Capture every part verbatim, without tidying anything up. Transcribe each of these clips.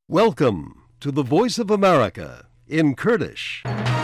Welcome to the Voice of America in Kurdish.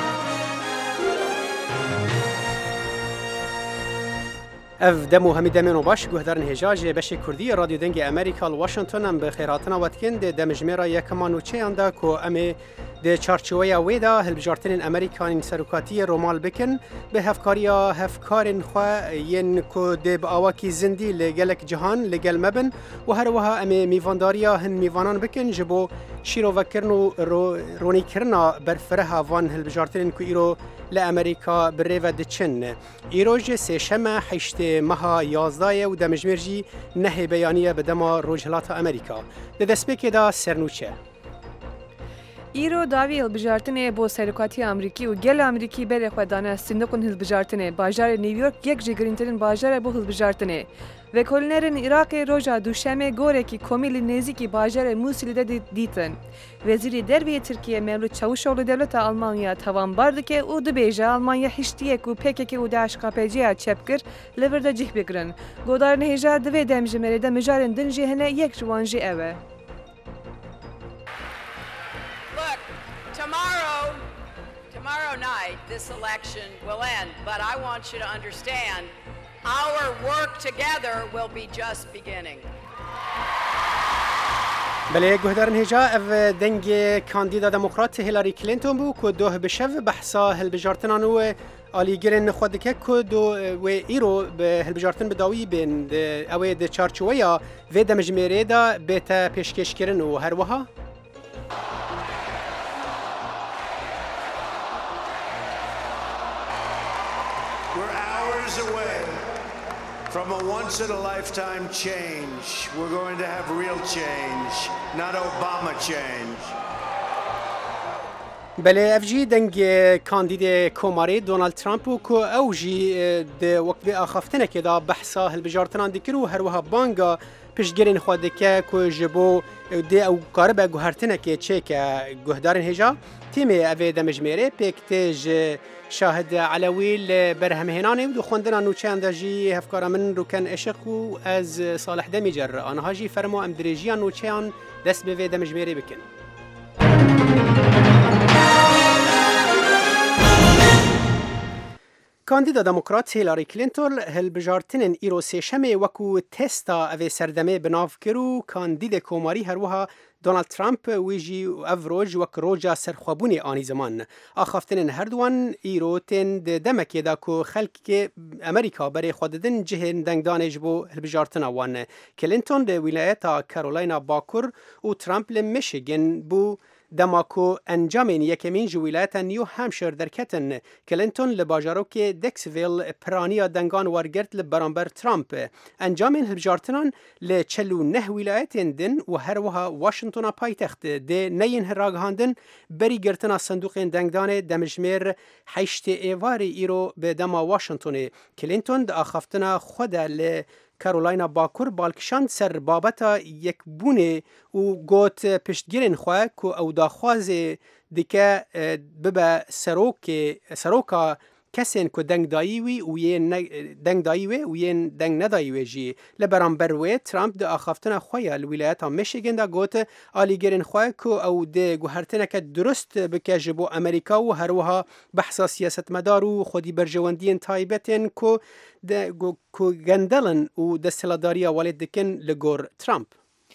اف دمو همی دمینو باش گهدارن هجاج بشی کردی رادیو دنگ امریکا الواشنطن ام بخیراتنا واتکن ده دمجمرا یکمان و چه اندا کو امی ده چارچویا ویدا هلبجارتن امریکان سرکاتی رومال بکن به هفکاریا هفکارن خو ین کو ده با آواکی زندی لگلک جهان لگل مبن و هر وها امی میوانداریا هن میوانان بکن جبو شیرو وکرن و رو رونی کرنا برفرها وان هلبجارتن کو ایرو لامریکا بریو دچن ایروج سه شمه هشت ماه یازده و دمجمرجی نه بیانیه به دما روجهلات امریکا ده دسپیک دا سرنوچه ایرو داوی هلبجارتنه بو سرکاتی امریکی و گل امریکی بره خودانه سندکن هلبجارتنه باجار نیویورک یک جگرینترین باجار بو هلبجارتنه و کلنرن عراق روژا دوشمه گوره کی کمیل نزیکی باجار موسیلی ده دیتن وزیری دروی ترکیه مولود چاوشوغلو دولت آلمانیا توان برد که او دو بیجه آلمانیا هشتیه کو پکه که او داش کپجیه چپکر لورده جیح بگرن گودارن هجا دوی دمجمره ده مجارن دنجی هنه یک جوانجی اوه Tomorrow, tomorrow night, this election will end, but I want you to understand, our work together will be just beginning. بله گهدارن هجا اف دنگ کاندیدا دموکرات هیلاری کلینتون بو که دوه بشو بحثا هلبجارتنان و آلیگرن خودکه که دو و ایرو به هلبجارتن بداوی بین اوه ده چارچویا و دمجمره دا بیتا پیشکش کرن و هر وها From a once-in-a-lifetime change, we're going to have real change, not Obama change. بله افجی دنگ کاندید کوماری دونالد ترامپ و کو اوجی د وقت اخفتنه که دا بحثا هلبجارتنان دکرو هر وها بانگا پیشگیرین خواده که که جبو ده او قاربه گوهرتنه که چه که گهدارن هجا تیم اوه دمجمره پیکتج شاهد علوی برهمهنانه و دو خوندنا نوچه انداجی هفکارا من رو کن اشق و از صالح دمی جر آنها جی فرمو ام دریجیان نوچه ان دست به دمجمره بکن کاندیدا دموکرات هیلاری کلینتون هلبجارتنن ایرو سیشمه وکو تستا اوه سردمه بناف کرو کاندید کوماری هر وها دونالد ترامپ ویجی افروج وک روجا سرخوابونی آنی زمان آخافتنن هر دوان ایرو تن دمکی دا کو خلق که امریکا برای خوددن جهن دنگدانج بو هلبجارتن وان کلینتون ده ولایت کارولاینا باکور و ترامپ لمیشیگن بو دماکو انجامین یکمین جو ولایت نیو همشر درکتن کلینتون لباجارو که دکسویل پرانیا دنگان وارگرد لبرانبر ترامپ انجامین هلبجارتنان لچلو نه ولایت دن و هر وها واشنطن پایتخت ده نین هراغاندن بری گرتنا صندوق دنگدان دمجمیر هشت ایواری ایرو به دما واشنطن کلینتون ده آخفتنا خود ل کارولاینا باکور بالکشان سر بابتا یک بونه و گوت پشتگیرن خواه که او داخوازه دیگه ببا سروک سروکا کسین که دنگ داییوی و یه دنگ داییوی و یه دنگ نداییوی جی لبرانبر وی ترامپ ده آخفتن خواه الولایت میشیگن ده گوت آلیگرین خواه که او ده گوهرتنه که درست بکه جبو امریکا و هر وها بحثا سیاست مدار و خودی برجواندین تایبتن که ده گندلن و دستلاداری والد دکن لگور ترامپ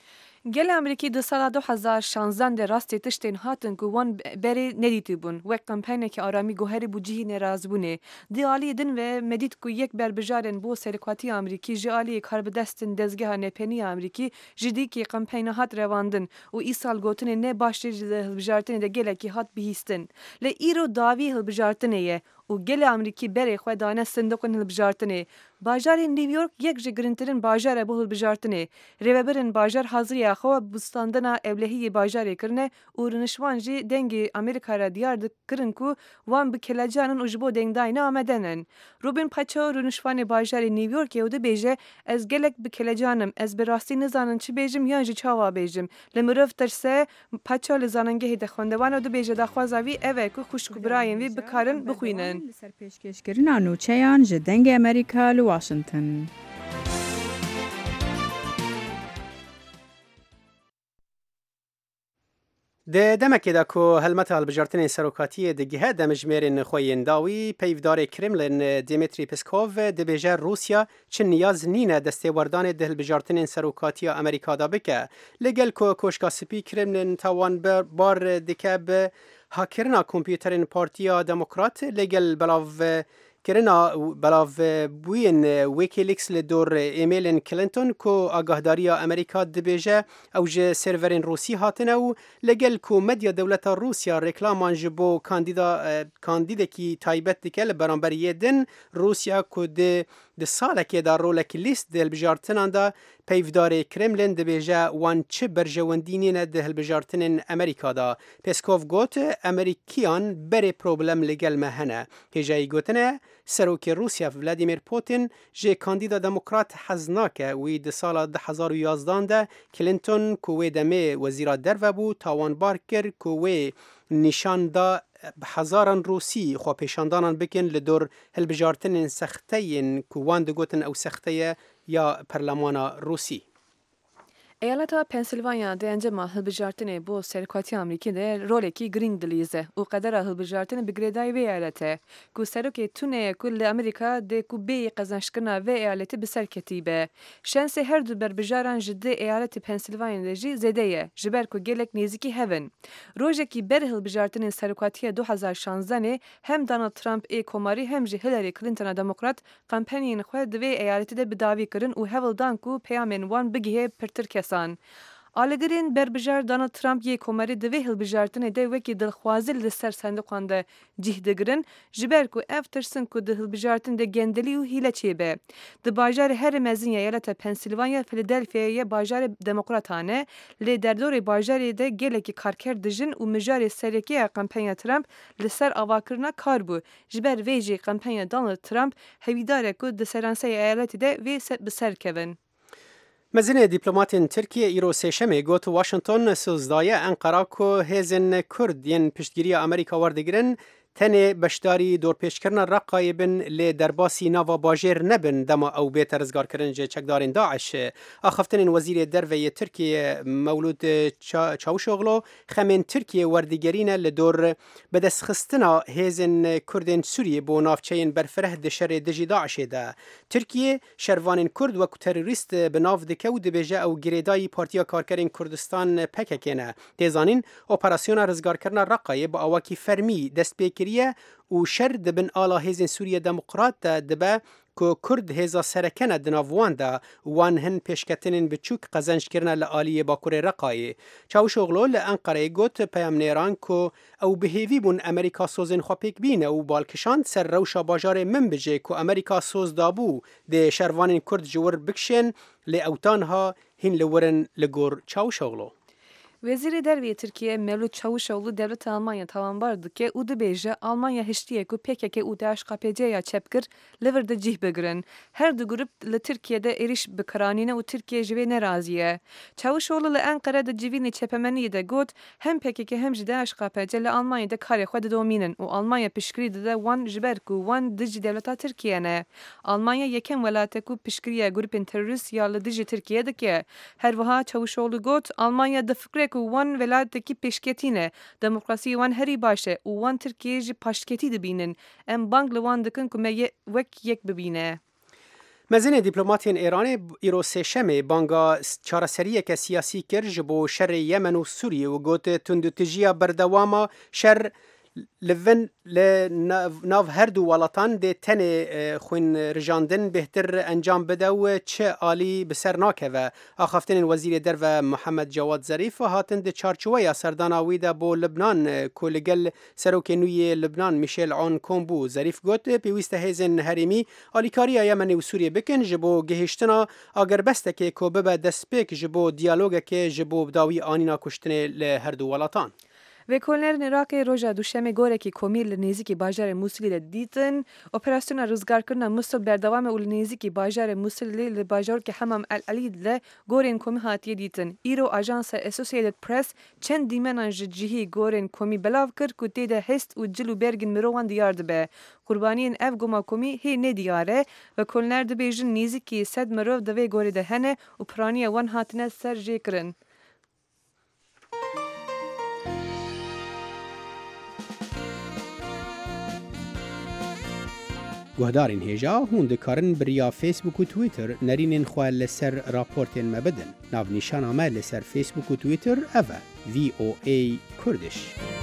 گل امریکی دو سال دو هزار و شانزده ده راستی تشتین هاتن که وان بری ندیتی بون و کمپینه که آرامی گوهری بو جهی نراز بونه دی آلی دن و مدید که یک بر بجارن بو سرکاتی امریکی جی آلی کار بدستن دزگه نپنی امریکی جدی که کمپینه هات رواندن و ای سال گوتن نه باشتر بجارتن ده گله که هات بیهستن لی ایرو داوی هل بجارتنه یه و گل امریکی بری خود دانه صندوقن هلبجارتنه باجار نیویورک یک جگرینترین باجار بو هلبجارتنه ریوبرن باجار حاضری خو بستاندنا ابلهی باجار کرنه و رنشوان جی دنگ امریکا را دیار کرن کو وان بکلجانن اجبو دنگ داینا آمدنن روبین پچو رنشوان باجار نیویورک یوده بیجه از گلک بکلجانم از براستی نزانن چی بیجم یا جی چاوا بیجم لمروف ترسه پچو لزاننگه دخوندوان و دو بیجه دخوازاوی اوه که خوشک براین وی بکارن بخوینن لسر پیشکشکرین نوچهان جدنگ امریکا لواشنطن د دمکه دا کو هلمت هلبجارتن سروکاتی د گهه دمجمرین خوینداوی پیودار کرملین دیمیتری پسکوف د بیجه روسیا چه نیاز نینه دسته وردان د هلبجارتن سروکاتی امریکا دا بکه لگل کو کوشکا سپی کرملین تاوان بار دکه به هاکرنا کمپیوترین پارتیا دموکرات لگل بلاو کرنا بلاو بوین ویکیلیکس لدور ایمیلین کلینتون کو آگاهداری امریکا دبیجه او جه سرورین روسی هاتنه و لگل کو مدیا دولت روسیا رکلامان جبو کاندیدا کاندیده کی تایبت دکل برانبریه دن روسیا کو ده د ساله کې دا رولک لیست د هلبجارتنان دا پیودار کرملین دبیجه وان چه برجوندینین د هلبجارتنین امریکا دا پسکوف گوت امریکیان بری پروبلم لگل مهنه هجایی گوتنه سروک روسیا ولادیمیر پوتین جه کاندیدا دموکرات حزناکه وی د سال ده هزار و یازده ده کلینتون کوی دمه وزیرا در بو تاوان بار کر کوی نشان دا هزاران روسی خو پیشاندانان بکن لدور هلبجارتن سختین کوان دگوتن او سختیه یا پرلمانا روسی. ایالت پنسیلوانیا ده انجام هلبجارتن با سرکاتی امریکی ده رولکی گرینگ دلیزه و قدر هلبجارتن بگریدای و ایالته که سرک تونه کل امریکا ده که بی قزنشکرنا و ایالت بسر کتیبه شانس هر دو بربجاران جده ایالت پنسیلوانیا ده جی زده یه جبر که گلک نیزیکی هون روژه که بر هلبجارتن سرکاتی دو هزار و شانزده هم دونالد ترامپ ای کماری هم جی هیلاری کلینتون دموکرات کمپانین خود و ایالت ده بداوی کرن و هول دان که پیامین وان بگیه پرتر کسان آلگرین بربجار دونالد ترامپ یک کمری دوی هلبجارتن ده وکی دلخوازل لسر صندوقان ده جهدگرن جبر کو افترسن کو ده هلبجارتن ده گندلی و هیله چیبه ده باجار هر مزین ایالت پنسیلوانیا فیلادلفیا باجار دموکراتانه لی در دور باجار ده گلکی کارکر دجن و مجار سرکی کمپانیا ترامپ لسر آواکرنا کار بو جبر ویجی کمپانیا دونالد ترامپ هویداره کو ده سرانسه ایالت ده وی بسر کون مزین دیپلماتین ترکیه ایرو سیشمه گوت واشنطن سوزدایه انقره کو هزن کرد ین پشتگیری امریکا وردگرن تنه بشداری دور پیشکرنا رقایبن لی درباسی ناوا باجر نبن دما او بیتر ازگار کرن جه چکدارین داعش آخفتن وزیر دروی ترکیه مولود چاوشوغلو خمین ترکیه وردگرین لدور بدست خستنا هزن کردین سوریه بو نافچین برفره دشر دجی داعش ده ترکیه شروانین کرد وکو تروریست بناف دکو دبیجه او گریدای پارتیا کارکرین کردستان پککینه تیزانین اپراسیون رزگار کرنا رقایب آواکی فرمی دست بیکر و شر دبن آلا هزین سوریه دموکرات دبه که کرد هزا سرکنه دناوان ده وان هن پیشکتنین بچوک قزنج کرنه لآلی باکور رقایی. چاوش اغلو لانقره گوت پیام نیران که او بهیوی بون امریکا سوزن خواه بینه و بالکشان سر روشا باجار من بجه که امریکا سوز دابو ده شروانین کرد جور بکشن لی اوتانها هن لورن لگور چاوش اغلو. وزیر دروی ترکیه مولود چاوشوغلو devlet Almanya tavanbardı ki u dibêje Almanya hiştiye ku P K K û D H K P C ya çepkir li vir de cih bigirin. Her du grup li Tirkiye'de êriş bikiranîne û Tirkiye ji vê nerazîye. Çavuşoğlu li Enqere de civînê çepemeniyê de got hem P K K hem ji D H K P C li Almanya'da karê xwe didomînin û Almanya piştgirî dide wan ji ber ku wan dijî devleta Tirkiye ne. Almanya yekem welate ku piştgiriya grupên terorîst ya li dijî Tirkiye dike. Her wiha Çavuşoğlu got Almanya di fikre ku wan welatekî pêşketîne demokrasî wan herî baş e û wan Tirkiye jî paşketî dibînin em bang li wan dikin ku me wek yek bibîne. مزین دیپلماتین ایران ایرو سیشمه بانگا چارەسەریەکە سیاسی کر ji bo şerê Yemen û Sûriye û got tundutijiya berdewama şer لڤن لناو هردو ولاتان ده تنه خوین رجاندن بهتر انجام بده و چه عالی بسر ناکه و آخفتن وزیر در و محمد جواد ظریف و هاتن ده چارچوه یا سرداناوی ده با لبنان کولگل سروک نوی لبنان میشل عون کومبو ظریف گوت پیوست هیزن هریمی آلیکاری یمن و سوریه بکن جبو گهشتنا اگر بسته که کوبه به دست پیک جبو دیالوگه که جبو بداوی آنینا کشتن لهردو ولاتان. و کلنرین عراق روژا دوشنبه گوره که کمیل نزدیکی باجار موسولی دیدن اپراسیون روزگار کردن موسول بردوام اول نزدیکی باجار موسولی ل باجار که همم العلی ل گورین کمی هاتی دیدن ایرو آژانس اسوسییتد پرس چند دیمنان جهی گورین کمی بلاو کرد که دیده هست و جلو برگن مروان دیار دبه قربانین اف گما کمی هی ندیاره و کلنر دبیجن نزدیکی صد مرو دوی گوری دهنه و پرانی وان هاتنه سر جکرن. گهدارین هێژا هون دikarin biriya Facebook û Twitter nerînên xwe li ser raportên me bidin. Navnîşana me li ser Facebook û Twitter ev e V O A Kurdish.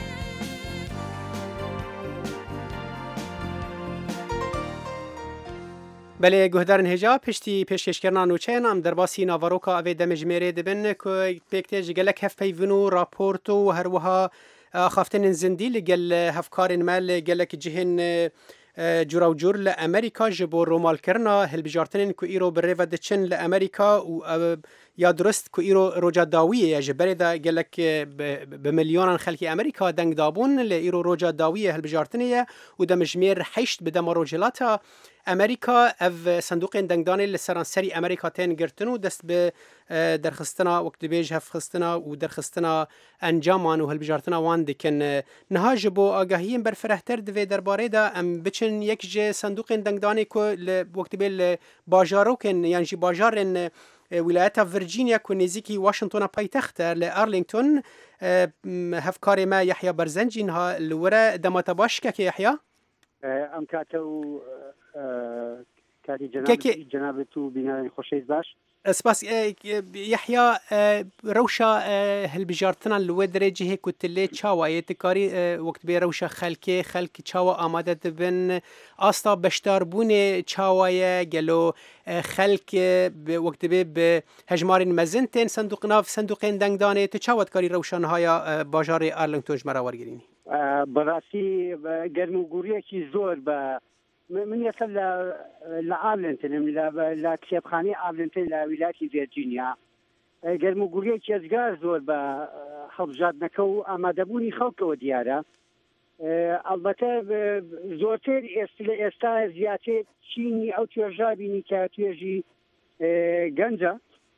بله گهدارن هجا پشتی پیشکشکرنا نوچین ام در باسی ناواروکا اوی دمجمره دبن که پیکتیج گلک هف پیونو راپورتو و هر وها خافتن زندی لگل هفکارن مال گلک جهن جورا و جور لامریکا جبو رومال کرنا هل بجارتنین که ایرو بره و دچن لامریکا و یا درست که ایرو روجا داویه جبره دا گلک بمليون خلقی امریکا دنگ دابون لایرو روجا داویه هل بجارتنیه و دمجمیر حشت بدم روجلاتا امریکا اف صندوق دنگدانی لسرانسری امریکا تین گرتن و دست به درخستنا وقت بیج هف خستنا و درخستنا انجامان و هالبجارتنا وان دکن نهاج بو آگاهیم بر فرهتر دوی درباره دا ام بچن یک جه صندوق دنگدانی که وقت بیل باجارو کن یعنی جی باجارن ولایت ورجینیا که نزیکی واشنطن پایتخت لارلینگتون هفکار ما یحیی برزنجین ها لوره دمات باشکه که یحیی ام کاتو کاتی جناب جنابتو بینان خوشیز باش سپاس یحیی روشا هالبجارتنا لو درجه هيك كتله چاوای تکاری وقت به روشا خلک خلک چاوا آماده دبن آستا بشتاربون چاوای گلو خلک وقت به هجمارین مزنتن صندوق ناف صندوقین دنگدانه تو چاوت کاری روشان های بازار آرلینگتون جمرا ورگرینی براسی گرموگوریه کی زور با من يصل لآرلينتون لكتابخانة آرلينتون لولاية فيرجينيا قالوا قولي كيزقار زور بحفظات نكو أما دبوني خلقه ديارة البته زورتر استا زياتر چيني أو تيرجابيني كتيرجي گنجا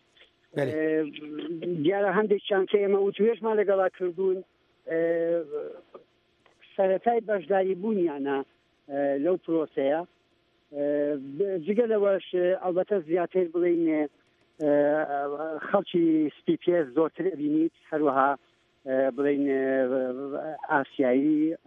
ديارة هندي شانكي اما وتويش ما لقلا كردون سرطاي باشداري بوني أنا لو پروسەیە جگە لەوەش ئەلبەتە زیاتر بڵێن خەڵکی سپی پێ زۆرتر بینیت هەروەها بڵێن ئاسیایی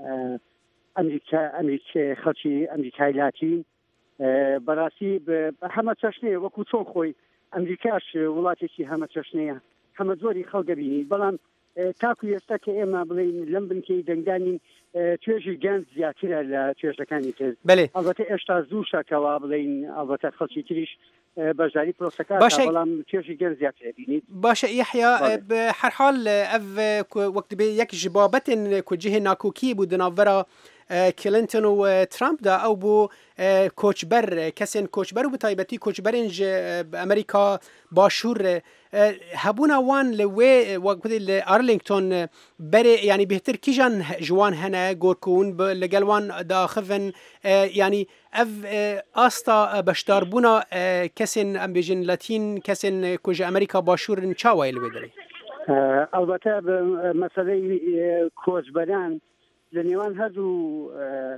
خەڵکی ئەمریکای لاتین بەڕاستی هەمە چەشنەیە وەکو چۆن خۆی ئەمریکاش وڵاتێکی هەمە چەشنەیە هەمە زۆری خەڵگە بینیت بەڵام تاکو ئێستا کە ئێمە بڵێن لەم بنکەی دەنگدانین توێژی گەنج زیاترە لە توێژەکانی تر ئەلبەتە ئێشتا زوو شەکەوە بڵێن ئەلبەتە خەڵکی تریش بەشداری پرۆسەکە بەڵام توێژی گەنج زیاترە بینیت باشە یحیی بهر حال ئەv وەکت بێ یەک ji babetên ku cihê nakokî bû di navbera کلینتون و ترامپ دا او بو کوچبر کسین کوچبر و بتایبتی کوچبرین ج امریکا باشور هبونا وان لوی وقت لارلینگتون بره یعنی بهتر کیجان جوان هنه گورکون لگلوان داخفن یعنی اف استا بشتاربونا کسین ام بیجن لاتین کسین کوج امریکا باشور چاوای لوی دری البته مسئله کوچبران لنێوان هەردوو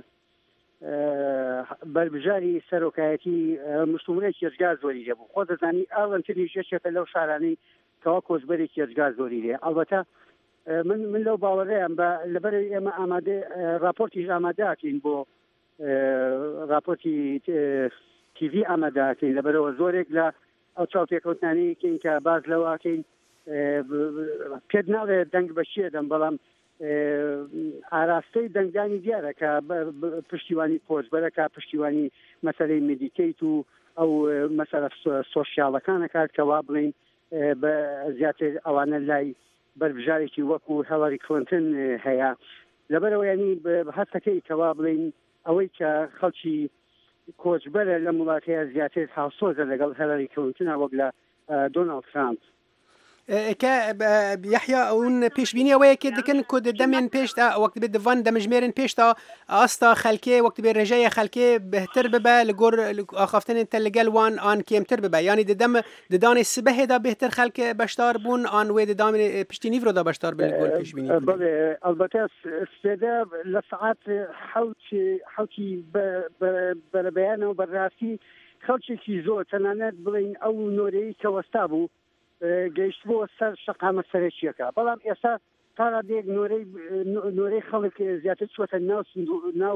بەربژاری سەرۆکایەتی مشتومرێکی ێزگار زۆری لێبوو خۆ دەزانی ئاڵەنتنی ژێشێکە لەو شارانەی کەوا کۆچبەرێکی ێزگار زۆری لێ ئەلبەتە من من لەو باوەڕەیەم بە لەبەر ئێمە ئامادە راپۆرتیش ئامادەکەین بۆ راپۆرتی تیڤی ئامادەکەین لەبەرەوە زۆرێک لە ئەو چاوپێکەوتنانەیەکەین کە باز لەوەکەین پێت ناڵێ دەنگ بە شێدەم بەڵام ئاراستەی دەنگدانی دیارە کە پشتیوانی پۆزبەرەکە پشتیوانی مەسەلەی مدیکیت و ئەو مەسەلە سۆشیاڵەکانە کات کەوا بڵین بە زیاتر ئەوانە لای بەربژارێکی وەکو هێلاری کلینتن هەیە لەبەرەوە ینی هەستەکەی کەوا بڵین ئەوەی کە خەڵکی کۆچبەرە لە وڵاتەیە زیاتر هاوسۆزە لەگەڵ هێلاری کلینتنە وەک لە دۆناڵد ترامپ که یحیی اون پیش بینی وی که دکن کد دمین پیش تا وقت به دوان دمجمرین پیش تا آستا خلکی وقت به رجای خلکی بهتر ببه لگور آخافتن تلگل وان آن کمتر ببه یعنی دم ددان سبه دا بهتر خلک بشتار بون آن و ددام پشتی نیفرو دا بشتار بلگور پیش بینی بله البته سده لساعت حوتی حوتی بر بیان و بررسی خلکی کی زود تنانت بلین او نوری کوستابو گەیشت بۆ سەر شەقامە سەرەکیەکە بەڵام ئێستا تا ڕادێک نۆرەی نۆرەی خەڵک زیاتر چوەتە ناو ناو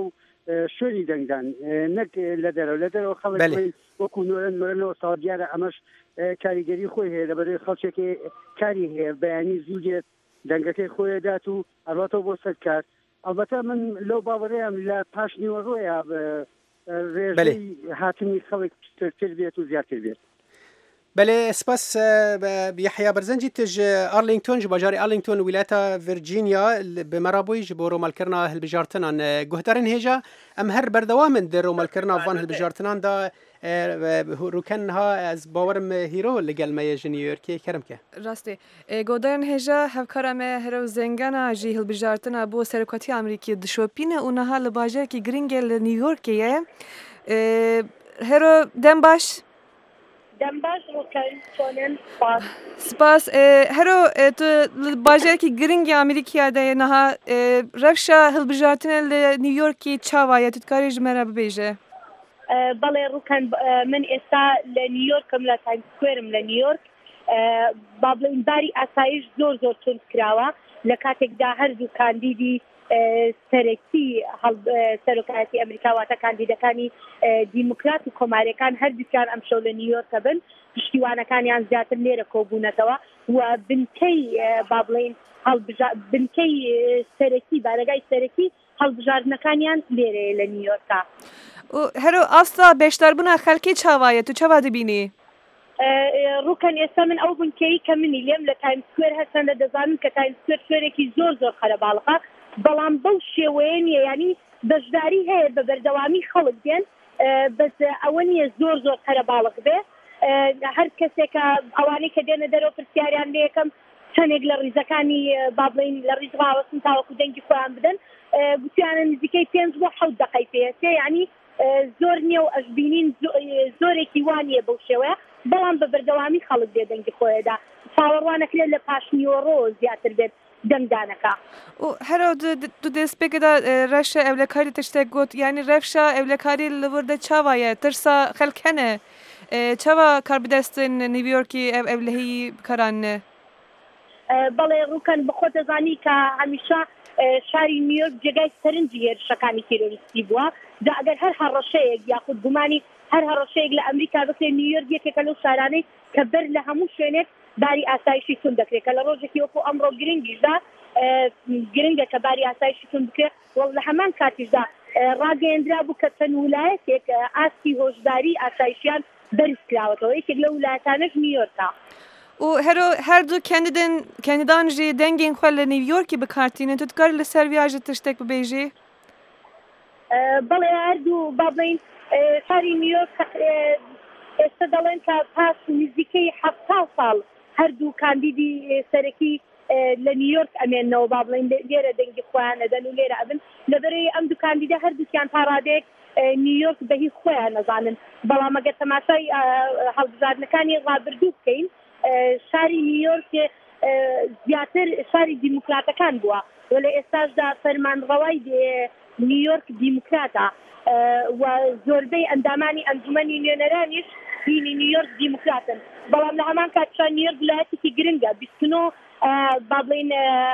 شوێنی دەنگدان نەک لە دەرەوە لە دەرەوە خەڵک وەکو نۆرن مرنەوە ساڵ دیارە ئەمەش کاریگەری خۆی هەیە لەبەرەوەی خەڵکێکی کاری هەیە بەیانی زوو دێت دەنگەکەی خۆیدات و ئەڵبەتەوە بۆ سەر کار ئەلبەتە من لەو باوەڕەیەم لە پاش نیوەڕۆیە ڕێژەی هاتنی خەڵک پشتتر بێت و زیاتر بێت. بله سپاس یحیی برزنجی تج آرلینگتون جو باجاری آرلینگتون ولایت ورجینیا به مرابوی جو رومالکرنا هلبجارتنان گهدارن هجا ام هر بردوام در رومالکرنا وان هلبجارتنان دا روکن ها از باورم هیرو لگل می جنیورکی کرم که راسته گودارن هجا هفکارم هرو زنگانا جی هلبجارتنا بو سرکاتی امریکی دشوپین اونها لباجر کی گرینگل نیویورکیه هرو دم باش دەمباش ڕووکەن چۆنن سپاس سپاس هەرۆ باژێکی گرنگی ئەمریکیادایە نەها ڕەفشە هەڵبژارتنە لە نیویۆرکی چاوایە توتکاری ژمێرە ببێژێ بەڵێ ڕووکەن من ئێستا لە نیویۆرکم لە تایم سکوێرم لە نیویۆرک با بڵێن باری ئاسایش زۆر زۆر تند کراوە لە کاتێکدا هەردوو کاندیدی سەرەکی سەرۆکایەتی ئەمریکا واتە کاندیدەکانی دیموکرات و کۆماریەکان هەردووکیان ئەم شەو لە نیویۆرک بن پشتیوانەکانیان زیاتر لێرە کۆبوونەتەوە و بنکەی با بڵێن بنکەی سەرەکی بارەگای سەرەکی هەڵبژاردنەکانیان لێرەیە لە نیویۆرکا. هەرۆ ئاستا بێشداربوونا خەڵکی چاوایە تو چاوا دەبینی؟ ڕووکەن ئێستا من ئەو بنکەی کە منی لێم لە تایم سکوێر هەستەندە دەزانم کە تایم سکوێر شوێنێکی زۆر زۆر خەرەباڵغە بەڵام بەو شێوەیە نیە ینی بەشداری هەیە بە بەردەوامی خەڵک دێن بەس ئەوە نییە زۆر زۆر خەرەباڵغ بێ هەر کەسێکە ئەوانەی کە دێنە دەرەوە پرسیاریان لێ یەکەم چەندێک لە ڕیزەکانی با بڵێن لە ڕیز ڕاوەستن تاوەکو دەنگی خۆیان بدەن گوتیانە نزیکەی پێنج بۆ حەوت دەقەی پێێتێ ینی زۆر نییە و ئەشبینین زۆرێکی وانە بەو شێوەیە بەڵام بە بەردەوامی خەڵک دێ دەنگی خۆیەدا چاوەڕوانەکرێت لە پاشنیوەڕۆ زیاتر بێت دەنگدانەکە هەرو دو دەستپێکدا ڕەشە ئەولەکاری تشتێک گوت یعنی ڕەفشە ئەولەکاری لەوردە چاوایە ترسا خەلکەنە چاوا کار بدەستن نیویۆرکی ئەولەهی بکارانە بەڵێ ڕووکەن بخۆ دەزانی کە هەمیشە شاری نیویۆرک جێگای سەرنجی هێرشەکانی تیرۆریستی بووە دا ئەگەر هەر هەڕەشەیەک یاخود گومانی هەر هەڕەشەیەک لە ئەمریکا بکرێت نیویۆرک یەکێکە لەو شارانەی کە بەر لە هەموو شوێنێک باری ئاسایشی تون دەکرێت کە لە ڕۆژێکی وەکو ئەمڕۆ گرنگیشدا گرنگە کە باری ئاسایشی تون بکرێت لە هەمان کاتیشدا ڕاگەیەندرا بوو کە چەند ویلایەتێک ئاستی هۆشداری ئاسایشیان بەرز کراوەتەوە یەکێک لە ویلایەتانەش نیویۆرکە و هەرو هەردوو کەندیدن کەندیدانژی دەنگین خۆ لە نیویۆرکی بکارتینە تو دکار لەسەر ویاژە تشتێک ببێژی بەڵێ هەردوو با بڵێن شاری نیویۆرک ئێستا دەڵێن کە پاس نزیکەی حەفتا ساڵ هەردوو کاندیدی سەرەکی لە نیویۆرک ئەمێنەوە با بڵێن لێرە دەنگی خۆیان ئەدەن و لێرە ئەبن لەبەرەوەی ئەم دوو کاندیدە هەردووکیان تا ڕادێک نیویۆرک بەهی خۆیان نەزانن بەڵام ئەگەر تەماشای هەڵبژاردنەکانی ڕابردوو بکەین شاری نیویۆرک زیاتر شاری دیموکراتەکان بووە و لە ئێستاشدا فەرمانڕەوای نیویۆرک دیموکراتە و زۆربەی ئەندامانی ئەنجومەنی نوێنەرانیش دینی نیویۆرک دیموکراتن بەڵام لە هەمان کاتشان نیویۆرک ویلایەتێکی گرنگە بیستنۆ با بڵێن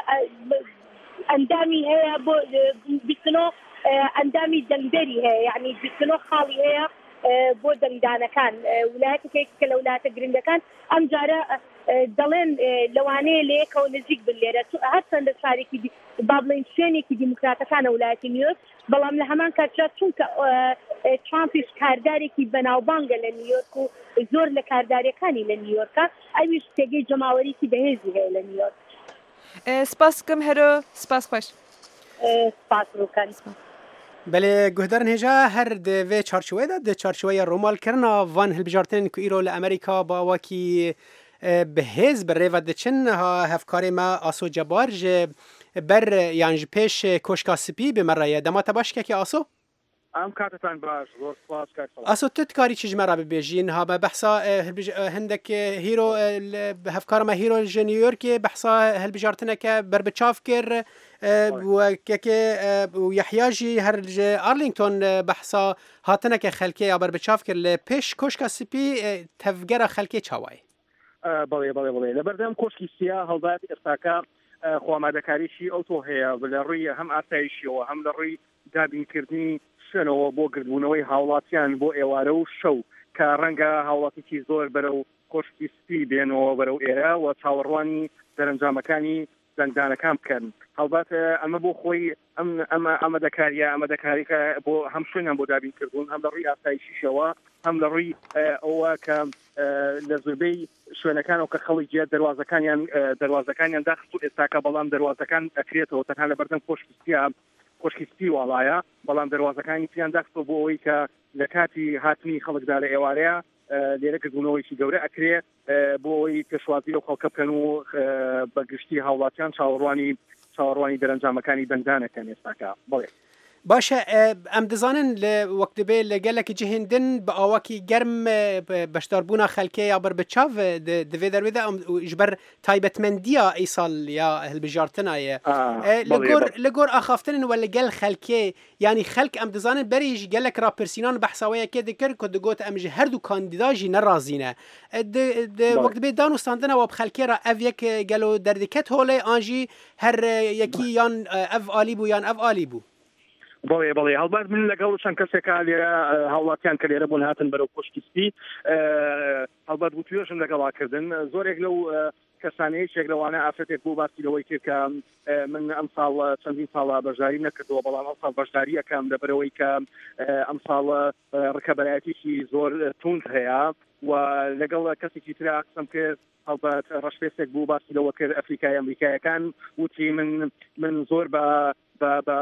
ئەندامی هەیە بۆ بیستنۆ ئەندامی دەنگدەری هەیە یعنی بیستنۆ خاڵی هەیە بۆ دەنگدانەکان ویلایەتێک کە لە ویلایەتە گرنگەکان ئەم جارە دەڵێن لەوانەیە لە یەکەوە نزیک بن لێرە هەر چەندە شارێکی با بڵێن شوێنێکی دیموکراتەکانە ویلایەتی نیویۆرک بەڵام لە هەمان کاتشا چونکە ترامپیش کاردارێکی بەناوبانگە لە نیویۆرک و زۆر لە کارداریەکانی لە نیویۆرکە ئەویش تێگەی جەماوەریکی بەهێزی هەیە لە نیویۆرک سپاس بکەم هەرۆ سپاس خۆش سپاس ڕووکەن بله گهدارن هجا هر دوی چارچوبه دا ده چارچوبه رومال کرنا وان هلبجارتن که ایرو لأمریکا با واکی بهز بر ریو دچن ها هفکاری ما آسو جبار جه بر یعنی پیش کوشکا سپی بمرایه دما تباش که که آسو؟ ام کاتتان باش زۆر سپاس کاک ئاسۆ تت کاری چ ژمارە ببێژین ها بە بەحسا هەندێک هیرۆ هەفکارمە هیرۆ ژە نیویۆرکێ بەحسا هەلبژارتنەکە بربچاف کرد وەکێ یحیاژی هەر ئارلینگتۆن بەحسا هاتنەکە خەلکێ یا بربچاف کرد لە پێش کۆشکە سپی تەفگەرە خەلکێ چاوای بەڵێ بەڵێ بڵێ لەبەردەم کۆشکی سیا هەڵدات ئێستاکە خۆمادەکاریشی ئەوتۆ هەیە لە ڕووی هەم ئاسایشیەوە هەم لە ڕووی دابینکردنی شوێنەوە بۆ گردبوونەوەی هاوڵاتیان بۆ ئێوارە و شەو کە ڕەنگە هاوڵاتێکی زۆر بەرەو کۆشکی سپی بێنەوە بەرەو ئێرە و چاوەڕوانی دەرەنجامەکانی دەنگدانەکان بکەن هەڵبات ئەمە بۆ خۆی ئەمە ئامادەکاریە ئامادەکاریکە بۆ هەم شوێنیان بۆ دابینکردون هەم لە ڕووی ئاسایشیشەوە هەم لە ڕووی ئەوە کە لە زۆربەی شوێنەکانەوە کە خەڵی جێ دەواازەکانیان دەواازەکانیان داخست و ئێستاکە بەڵام دەواازەکان ئەکرێتەوە تەنها لە بەردەم کۆشکستیە کۆشکی سپی واڵایە بەڵام دەواازەکانی تیان داخستەوە بۆ ئەوەی کە لە کاتی هاتنی خەڵکدا لە ئێوارەیە لێرە گردبوونەوەیکی گەورە ئەکرێ بۆ ئەوەی پێشوازی و خەڵکە بکەن و بەگشتی هاوڵاتیان چاوەڕوانی چاوەڕوانی دەرەنجامەکانی دەنگدانەکەن ئێستاکە بڵێ باشە ئەم دەزانن لە وەک دەبێ لە گەلێکی جهێندن بە ئاواکی گەرم بەشداربوونا خەلکێ یا بەر بچاو دەوێ دەروێدا ji ber taybetmendiya îsal ya hilbijartina ye li gor axaftin we li gel xelkê yanî xelk em dizanin berî ji gelek rapirsînan behsaweyekê dikir ku digot em ji her du kandîda jî nerazîne wek dibê danûstandina we bi xelkê re ev yek gelo derdiket holê an jî her yekî yan ev alî bû yan ev alî bû بەڵێ بەڵێ هەڵبات من لەگەڵ چەند کەسێکا لێرە هاوڵاتیان کە لێرە بوون هاتن بەرەو کۆشکی سپی هەڵبات گوتوێژم لەگەڵاکردن زۆرێک لەو کەسانەیە شێک لەوانە ئافرەتێک بۆ باسیلەوەی کرد کە من ئەم ساڵ چەندین ساڵە بەشداری نەکردەوە بەڵام ئەم ساڵ بەشداری ئەەکەم لەبەرەوەی کە ئەم ساڵ ڕکەبەرایەتیشی زۆر توند هەیە و لەگەڵ کەسێکی ترا قسەم کرد هەڵبات ڕەشپێسێک بوو باسیلەوە کرد ئەفریقای ئەمریکایەکان وتی من من زۆر بە بە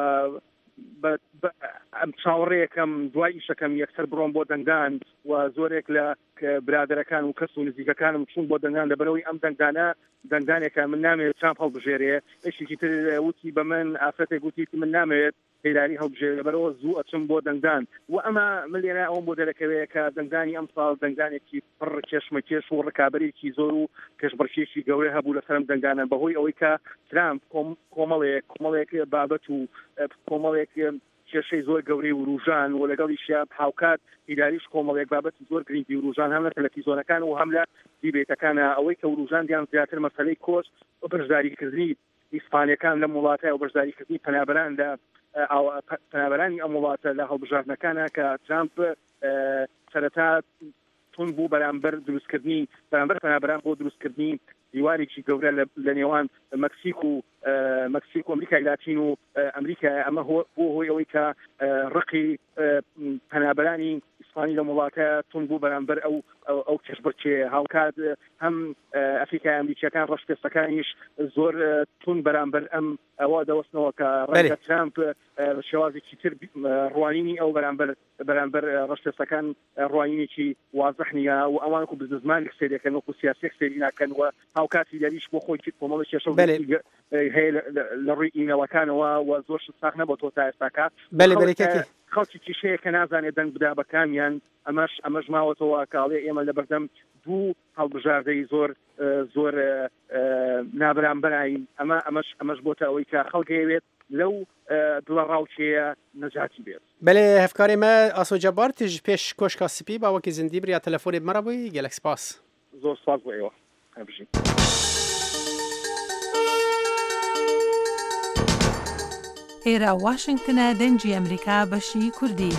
ئەم چاوەڕێیەکەم دوای ئیشەکەم یەکسەر بڕۆم بۆ دەنگدان و زۆرێک لە برادەرەکان و کەس و نزیکەکانم چوون بۆ دەنگدان لەبەرەوەی ئەم دەنگدانە دەنگدانێکە من نامەوێت چاپ هەڵبژێرێ ئەشێکی تر وتی بە من ئافرەتێک وتی من نامەوێت پەیداری هەڵبژێرێ لەبەرەوە زوو ئەچم بۆ دەنگدان و ئەمە من لێرە ئەوم بۆ دەرەکەوەیە کە دەنگدانی ئەم ساڵ دەنگدانێکی پڕ کێشمە کێش و ڕکابەرێکی زۆر و کەشبڕکێشی گەورە هەبوو لەسەرم دەنگدانە بەهۆی ئەوەی کە ترامپ کۆمەڵێک کۆمەڵێک بابەت و کۆمەڵێک کێشەی زۆر گەورەی و ڕوژان و لەگەڵیشیا هاوکات هیداریش کۆمەڵێک بابەتی زۆر گرنگی و ڕوژان هەم لە تەلەڤیزۆنەکان و هەم لە دیبێتەکانە ئەوەی کە ڕوژان دیان زیاتر مەسەلەی کۆچ و بەشداریکردنی ئیسپانیەکان لە وڵاتە و بەشداریکردنی پەنابەران لە پەنابەرانی ئەم وڵاتە لە هەڵبژاردنەکانە کە ترامپ سەرەتا تون بوو بەرامبەر دروستکردنی بەرامبەر پەنابەران بۆ دروستکردنی دیوارێکی گەورە لە نێوان مەکسیک و مەکسیک و ئەمریکای لاتین و ئەمریکا ئەمە بۆ هۆی ئەوەی کە ڕقی پەنابەرانی ئیسپانی لە وڵاتە تون بوو بەرامبەر ئەو ئەو کەشبڕکێ هاوکات هەم ئەفریقای ئەمریکیەکان ڕەشپێستەکانیش زۆر تون بەرامبەر ئەم ئەوە دەوەستنەوە کە ڕەنگە ترامپ شێوازێکی تر ڕوانینی ئەو بەرامبەر بەرامبەر ڕەشپێستەکان ڕوانینێکی وازەح نییە و ئەوان و بزنزمانی سێریەکەن وەکو سیاسێک سێری ناکەن و هاوکاتی دەریش بۆ خۆی کۆمەڵی کێشە هەیە لە ڕووی ئیمێڵەکانەوە و زۆر ساخ نەبووە تا ئێستاکە خەڵکی شەیە کە نازانێت دەنگ بدا بەکامیان ئەمەش ئەمەش ماوەتەوە کاڵێ ئێمە لە بەردەم دوو هەڵبژاردەی زۆر زۆر نابرامبەرین ئەمە ئەمەش ئەمەش بۆتە ئەوەی کە خەڵکەوێت لەو دڵە ڕاوچەیە نەجاتی بێت بەێ هەفکاری مە ئاسۆجەبار تژ پێش کۆشکا سپی باوەکی زیندی بریا تەلەفۆنی مەرە بووی گەلەک سپاس زۆر سپاس بۆ ئێوە هەبژین ئێرە واشنگتنە دەنجی ئەمریکا بەشی کوردی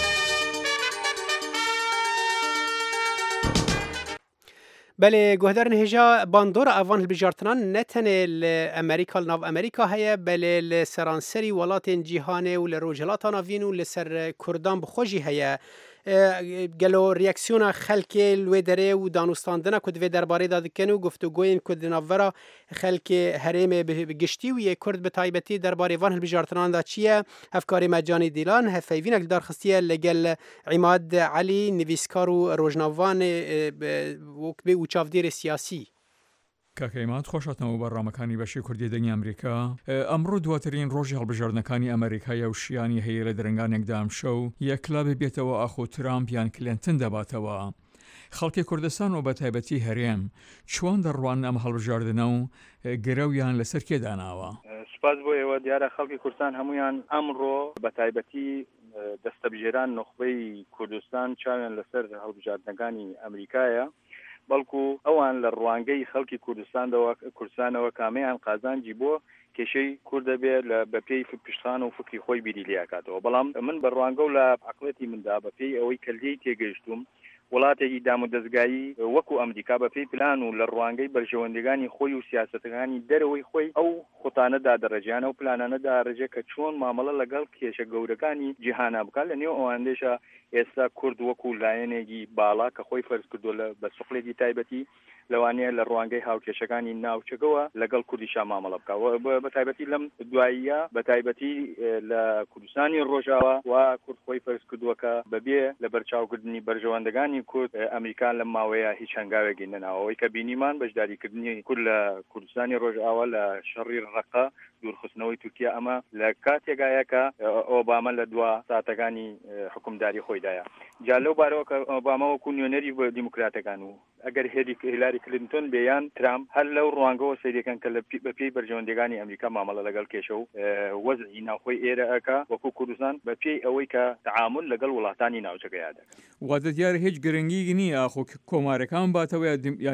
بەێ گوهدارن هێژا باندۆرە ئەوان هەڵبژارتنان نەتەنێ لە ئەمریکا ناو ئەمریکا هەیە بەێ لە سەرانسەری وڵاتێن جیهانێ و لە ڕۆژهڵاتان ناوین و لەسەر کوردان بخۆشی هەیە گەلۆ ریاکسیۆنا خەلکێ لێ دەرێ و دانوستاندنە کو دوێ دەربارەیدا دکەن و گفتوگۆین کو دناڤەرە خەلکێ هەرێمێ گشتی و یە کورد بە تایبەتی دەربارەی وان هەڵبژارتناندا چییە هەفکاری مەجانی دیلان هەفەیڤینێک دارخستیە لەگەل عیماد عەلی نویسکار و ڕۆژناوان وەکبێ و چاودێری سیاسی کاکەیمات خۆشاتنەوە بەڕامەکانی بەشی کوردی دەنگی ئەمریکا ئەمڕۆ دواترین ڕۆژی هەڵبژاردنەکانی ئەمریکای و شیانی هەیە لە درنگانێکدا ئەم شەو یەکلا ببێتەوە ئاخۆ ترامپ یان کلێنتن دەباتەوە خەڵکی کوردستان و بە تایبەتی هەرێم چۆن دەڕوان ئەم هەڵبژاردنە و گرەویان لەسەر کێداناوە سپاس بۆ ئێوە دیارە خەڵکی کوردستان هەمویان ئەمڕۆ بە تایبەتی دەستەبژێران نخبەی کوردستان چاویان لەسەر هەڵبژاردنەکانی ئەمریکایە بەڵکو ئەوان لە ڕوانگەی خەڵکی کوردستانەوە کوردستانەوە کامیان قازانجی بۆ کێشەی کوورد دەبێت لە بەپێی پشتخان و فکری خۆی بیری لێکاتەوە بەڵام من بە ڕوانگە و لە عقڵەتی مندا بەپێی ئەوەی کەلەی تێگەیشتوم وڵاتێکی دام و دەستگایی وەکو ئەمریکا بەپێی پلان و لە ڕوانگەی بەرژەوەندەکانی خۆی و سیاسەتەکانی دەرەوەی خۆی ئەو خوتانەدا دەڕێژیانە و پلانانەدا ڕێژە کە چۆن مامەڵە لەگەڵ کێشە گەورەکانی جیهانە بکات لە نێو ئەوەندێشە ئێستا کورد وەکو لایەنێکی باڵا کە خۆی فەرز کردو لە بە سوقلێکی تایبەتی لەوانەیە لە ڕوانگەی هاوکێشەکانی ناوچەکەوە لەگەڵ کوردیشا مامەڵە بکەوە بە تایبەتی لەم دواییە بە تایبەتی لە کوردستانی ڕۆژاوە و کورد خۆی فەرز کردووەکە بەبێ لە بەرچاوکردنی بەرژەوەندەکانی کورد ئەمریکا لەم ماوەیە هیچ هەنگاوێکی نەناوەوەی کە بینیمان بەشداریکردنی کورد لە کوردستانی ڕۆژاوە لە شەڕی ڕقە دوورخستنەوەی تورکیا ئەمە لە کاتێکایەکە ئۆبامە لە دوا ساتەکانی حکومداری خۆیدایە جا لەو بارەوە کە ئۆبامە وەکو نیۆنەری بە دیموکراتەکان و ئەگەر هیلاری کلینتۆن بێیان ترامپ هەر لەو ڕوانگەوە سەیرەکەن کە بەپێی بەرژەوەندەکانی ئەمریکا مامەڵە لەگەڵ کێشە و وەزعی ناوخۆی ئێرە ئەکا وەکو کوردستان بەپێی ئەوەی کە تعامل لەگەڵ وڵاتانی ناوچەکەیە دەکات واتە دیارە هیچ گرنگی نییە خۆ کۆمارەکان باتەوە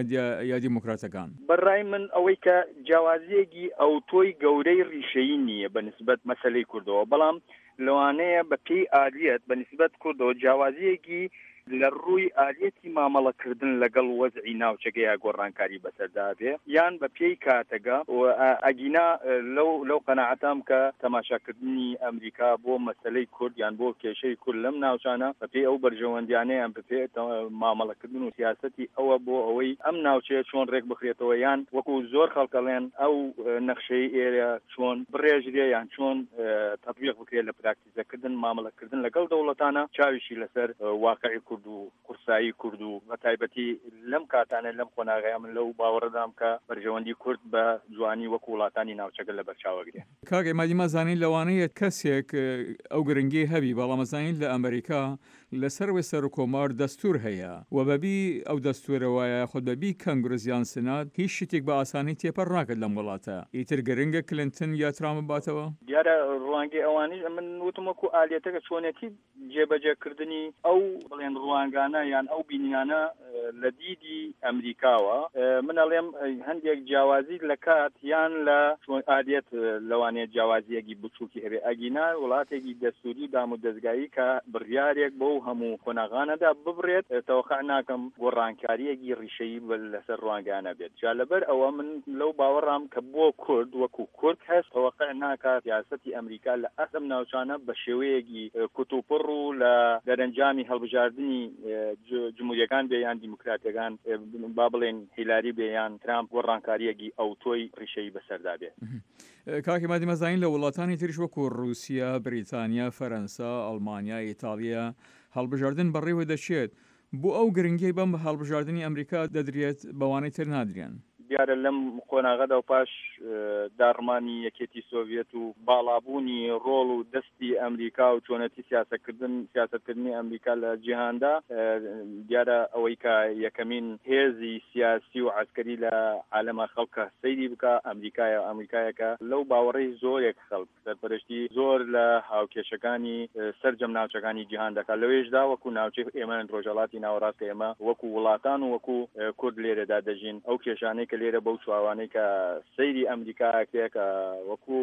یا دیموکراتەکان بەڕای من ئەوەی کە جیاوازیەکی ئەو تۆی گەورەی ڕیشەیی نییە بەنسبەت مەسەلەی کوردەوە بەڵام لەوانەیە بەپێی ئالیەت بەنسبەت کوردەوە جیاوازیەکی لە ڕووی ئالیەتی مامەڵەکردن لەگەڵ وەزعی ناوچەکەیە گۆڕانکاری بەسەردا بێ یان بە پێی کاتەگە ئەگینا لەو لەو قەناعەتام کە تەماشاکردنی ئەمریکا بۆ مەسەلەی کورد یان بۆ کێشەی کورد لەم ناوچانە بە پێی ئەو بەرژەوەندیانەیان بە پێی مامەڵەکردن و سیاسەتی ئەوە بۆ ئەوەی ئەم ناوچەیە چۆن ڕێک بخرێتەوە یان وەکو زۆر خەڵکەڵێن ئەو نەخشەی ئێرە چۆن بڕێژرێ یان چۆن تەطبیق بکرێت لە پراکتیزەکردن مامەڵەکردن لەگەڵ دەوڵەتانە چاویشی لەسەر واقعی کورد و قورسایی کورد و بە تایبەتی لەم کاتانە لەم خۆناغەیە من لەو باوەڕدام کە بەرژەوەندی کورد بە جوانی وەکو وڵاتانی ناوچەکە لە بەرچاوەگرێ کاک ئێمادی مەزانین لەوانەیە کەسێک ئەو گرنگی هەبی بەڵام مەزانین لە ئەمریکا لەسەر وێ سەر و کۆمار دەستور هەیە و بەبی ئەو دەستورەوەیە خۆ بەبی کەنگرزیان سنات هیچ شتێک بە ئاسانی تێپەڕ ناکرد لەم وڵاتە ئیتر گرنگە کلنتن یا ترامپ باتەوە دیارە ڕوانگەی ئەوانی من وتم وەکو ئالیەتەکە چۆنێتی جێبەجێکردنی ئەو بڵێن ڕوانگانە یان ئەو بینیانە لە دیدی ئەمریکاوە من ئەڵێم هەندێک جیاوازی لە کات یان لە ئالیەت لەوانەیە جیاوازیەکی بچووکی هەبێ ئەگینا وڵاتێکی دەستوری دام و دەستگایی کە بڕیارێک بۆ هەموو خۆناغانەدا ببرێت تەوەقع ناکەم گۆڕانکاریەکی ڕیشەیی لەسەر ڕوانگانە بێت جا لەبەر ئەوە من لەو باوەڕام کە بۆ کورد وەکو کورد هەست تەوەقع ناکات سیاسەتی ئەمریکا لە ئەسم ناوچانە بە شێوەیەکی کتوپڕ و لە دەرەنجامی هەڵبژاردننی جمهوریەکان بێ یان دیموکراتەکان با بڵێن هیلاری بێ یان ترامپ گۆڕانکاریەکی ئەو تۆی ڕیشەی بەسەردا بێت کاکی مادی مەزانین لە وڵاتانی تریش وەکو رووسیا بریتانیا فەرەنسا ئەڵمانیا ئیتالیا هەڵبژاردن بەڕێوە دەچێت بۆ ئەو گرنگی بەم هەڵبژاردننی ئەمریکا دەدرێت بەوانەی تر نادریان دیارە لەم خۆناغەدا و پاش داڕمانی یەکێتی سۆڤێت و باڵابوونی ڕۆڵ و دەستی ئەمریکا و چۆنەتی سیاسەکردن سیاسەتکردنی ئەمریکا لە جیهاندا دیارە ئەوەی کە یەکەمین هێزی سیاسی و عسکەری لە عالەمە خەڵکە سەیری بکە ئەمریکایە ئەمریکایەکە لەو باوەڕەی زۆرێک خەڵک سەرپەرشتی زۆر لە هاوکێشەکانی سەرجەم ناوچەکانی جیهان دەکات لەوێشدا وەکو ناوچەی ئێمە ڕۆژهەڵاتی ناوەڕاستکە ئێمە وەکو وڵاتان و وەکو کورد لێرەدا دەژین ئەو کێشانەی کە لێرە بەو چاوانەی کە سەیری ئەمریکاکێکە وەکو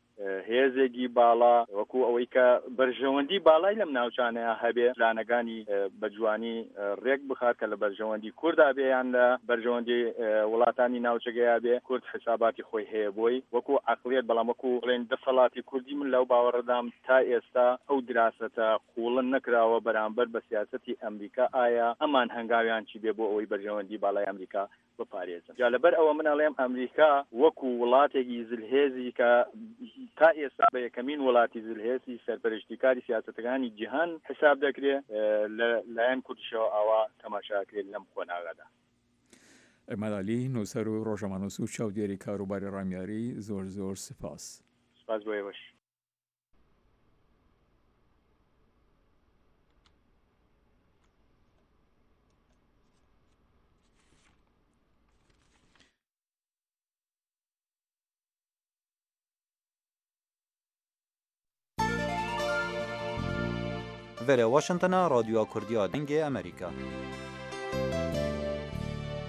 هێزێکی باڵا وەکو ئەوەی کە بەرژەوەندی باڵای لەم ناوچانەیە هەبێ لانەکانی بەجوانی ڕێک بخات کە لە بەرژەوەندی کووردا بێ یان لە بەرژەوەندی وڵاتانی ناوچەکەیە بێ کورد حساباتی خۆی هەیە بۆی وەکو عەقڵیەت بەڵام وەکو بڵێن دەسەڵاتی کوردی من لەو باوەڕدام تا ئێستا ئەو دراسەتە قوڵن نەکراوە بەرامبەر بە سیاسەتی ئەمریکا ئایا ئەمان هەنگاویان چی بێ بۆ ئەوەی بەرژەوەندی باڵای ئەمریکا بپارێزن جا لەبەر ئەوە من ئەڵێم ئەمریکا وەکو وڵاتێکی زلهێزی کە تا ئێستا بە یەکەمین وڵاتی زلهێزی سەرپەرشتیکاری سیاسەتەکانی جیهان حساب دەکرێت لایەن کوردیشەوە ئاوا تەماشاکرێت لەم خۆناغەدا ئەمەدالی نووسەر و ڕۆژەمانووس و چاودێری کاروباری ڕامیاری زۆر زۆر سپاس سپاس بۆ ئێوەش Vere Washington'a Radyoya Kurdiya Dengê Amerîka.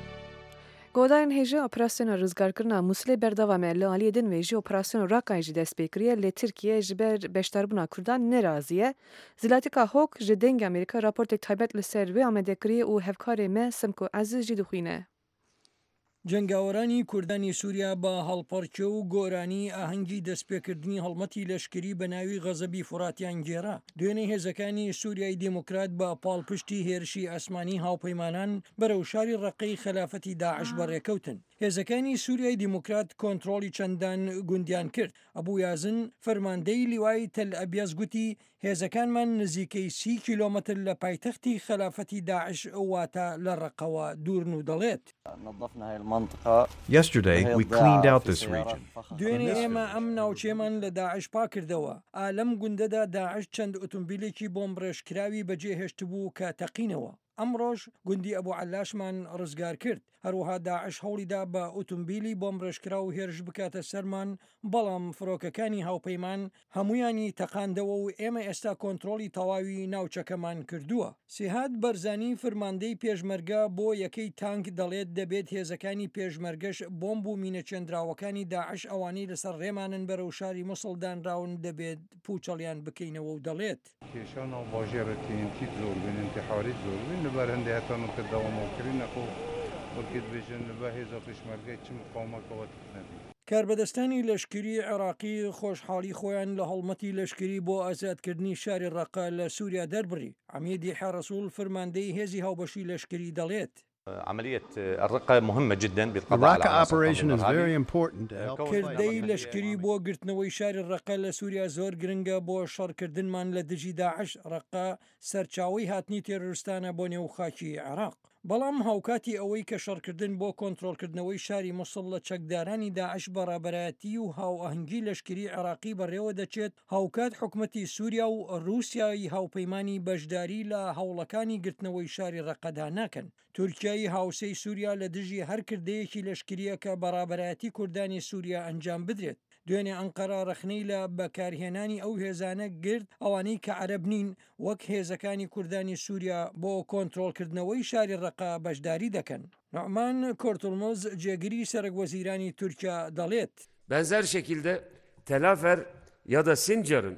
گودارن هجه اپراسیون رزگارکرنا موسله بردوامه لالی دن ویجی اپراسیون راکای جی دست بکریه لی ترکیه جبر بشتربونا کردان نرازیه زلاتیکا هوک جدنگ امریکا راپورت تایبت لسر و آمده کریه و هفکار ما سمکو عزیز جی دخوینه. جنگاوەرانی کوردانی سووریا بە هەڵپەرچە و گۆرانی ئاهەنگی دەستپێکردنی هەڵمەتی لەشکری بە ناوی غەزەبی فوراتیان گێڕا دوێنێ هێزەکانی سووریای دیموکرات بە پاڵپشتی هێرشی ئاسمانی هاوپەیمانان بەرەو شاری ڕقەی خلافەتی داعش بەڕێکەوتن. هێزەکانی سووریای دیموکرات کۆنتڕۆڵی چەندان گوندیان کرد. ئەبوو یازن فەرماندەی لیوای تەل ئەبیاز گوتی هێزەکانمان نزیکەی سی کیلۆمەتر لە پایتەختی خلافەتی داعش واتە لە ڕقەوە دوورن و دەڵێت. Yesterday, we cleaned out this region. دوێنێ ئێمە ئەم ناوچێمان لە داعش پاکردەوە. ئالەم گوندەدا داعش چەند ئۆتۆمبیلێکی بۆمبڕێژکراوی بەجێهێشت بوو کە تەقینەوە. ئەمڕۆژ گوندی ئەبوو عەلاشمان ڕزگار کرد. هەروەها داعش هەوڵیدا بە ئۆتۆمبیلی بۆمبڕێژکرا و هێرش بکاتە سەرمان بەڵام فڕۆکەکانی هاوپەیمان هەمویانی تەقاندەوە و ئێمە ئێستا کۆنتڕۆڵی تەواوی ناوچەکەمان کردووە. سیهات بەرزانی فەرماندەی پێشمەرگە بۆ یەکەی تانک دەڵێت دەبێت هێزەکانی پێشمەرگەش بۆمب و مینەچێنراوەکانی داعش ئەوانەی لەسەر ڕێمانن بەرەو شاری موسڵ دانراون دەبێت پوچەڵیان بکەینەوە و دەڵێت کێشان و باژێڕەتینتی زۆر بن انتحاری زۆر بن لەبەر هەندێکتان کە داوامۆکردنەخۆ وەکت بێژن لەبە هێزە پێشمەرگەی چ مقاومەکەوە نەبی. کاربەدەستانی لەشکری عێراقی خۆشحاڵی خۆیان لە هەڵمەتی لەشکری بۆ ئازادکردنی شاری ڕەقە لە سووریا دەربڕی. عەمیدی حەرەسوول فەرماندەی هێزی هاوبەشی لەشکری دەڵێت عملية الرقة مهمة جدا بالقضاء على عناصر الإرهابي. کردەی لەشکری بۆ گرتنەوەی شاری ڕەقە لە سووریا زۆر گرنگە بۆ شەڕکردنمان لە دژی داعش. ڕەقە سەرچاوی هاتنی تێرۆریستانە بۆ نێو خاکی عێراق. بەڵام هاوکاتی ئەوەی کە شەڕکردن بۆ کۆنتڕۆڵکردنەوەی شاری موسڵ لە چەکدارانی داعش بەڕابەرایەتی و هاوئاهەنگی لەشکری عێراقی بەڕێوە دەچێت هاوکات حکومەتی سووریا و رووسیایی هاوپەیمانی بەشداری لە هەوڵەکانی گرتنەوەی شاری ڕەقەدا ناکەن. تورکیای هاوسەی سووریا لە دژی هەر کردەیەکی لەشکریە کە بەڕابەرایەتی کوردانی سووریا ئەنجام بدرێت. دوێنێ ئەنقەرە ڕەخنەی لە بەکارهێنانی ئەو هێزانە گرت ئەوانەی کە عەرەب نین وەک هێزەکانی کوردانی سووریا بۆ کۆنتڕۆڵکردنەوەی شاری ڕەقە بەشداری دەکەن. نوعمان کورتولمز جێگیری سەرۆکوەزیرانی تورکیا دەڵێت benzer şekilde Telafer ya da Sincar'ın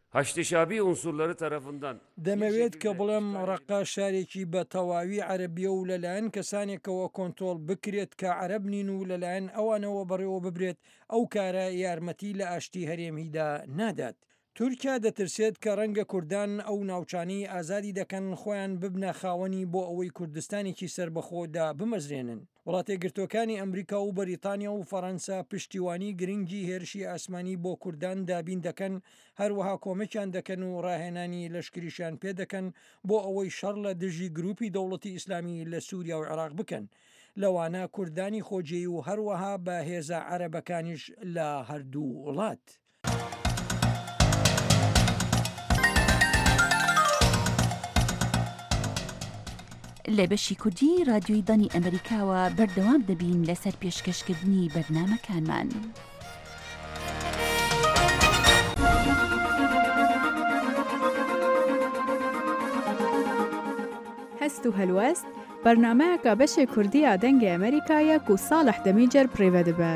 Haçlı unsurları tarafından دەمەوێت کە بڵێم ڕەقا شارێکی بە تەواوی عەرەبیە و لەلایەن کەسانێکەوە کۆنتۆڵ بکرێت کە عەرەب نین و لەلایەن ئەوانەوە بەڕێوە ببرێت ئەو کارە یارمەتی لە ئاشتی هەرێمیدا نادات. تورکیا دەترسێت کە ڕەنگە کوردان ئەو ناوچانی ئازادی دەکەن خۆیان ببنە خاوەنی بۆ ئەوەی کوردستانێکی سربەخۆدا بمەزرێنن. وڵاتە گرتوەکانی ئەمریکا و بەریتانیا و فەڕەنسا پشتیوانی گرنگی هێرشی ئاسمانی بۆ کوردان دابین دەکەن هەروەها کۆمەکیان دەکەن و ڕاهێنانی لەشکریشیان پێ دەکەن بۆ ئەوەی شەڕ لە دژی گروپی دەوڵەتی ئیسلامی لە سووریا و عێراق بکەن. لەوانە کوردانی خۆجێی و هەروەها بە هێزە عەرەبەکانیش لە هەردوو وڵات. لە بەشی کوردی رادیۆی دانی ئەمریکاوە بەردەوام دەبین لەسەر پێشکەشکردنی بەرنامەکانمان. هەست و هەلوەست بەرنامەیەکە بەشی کوردیە دەنگی ئەمریکایە و ساڵح دەمیجەر پڕێوە دەبە.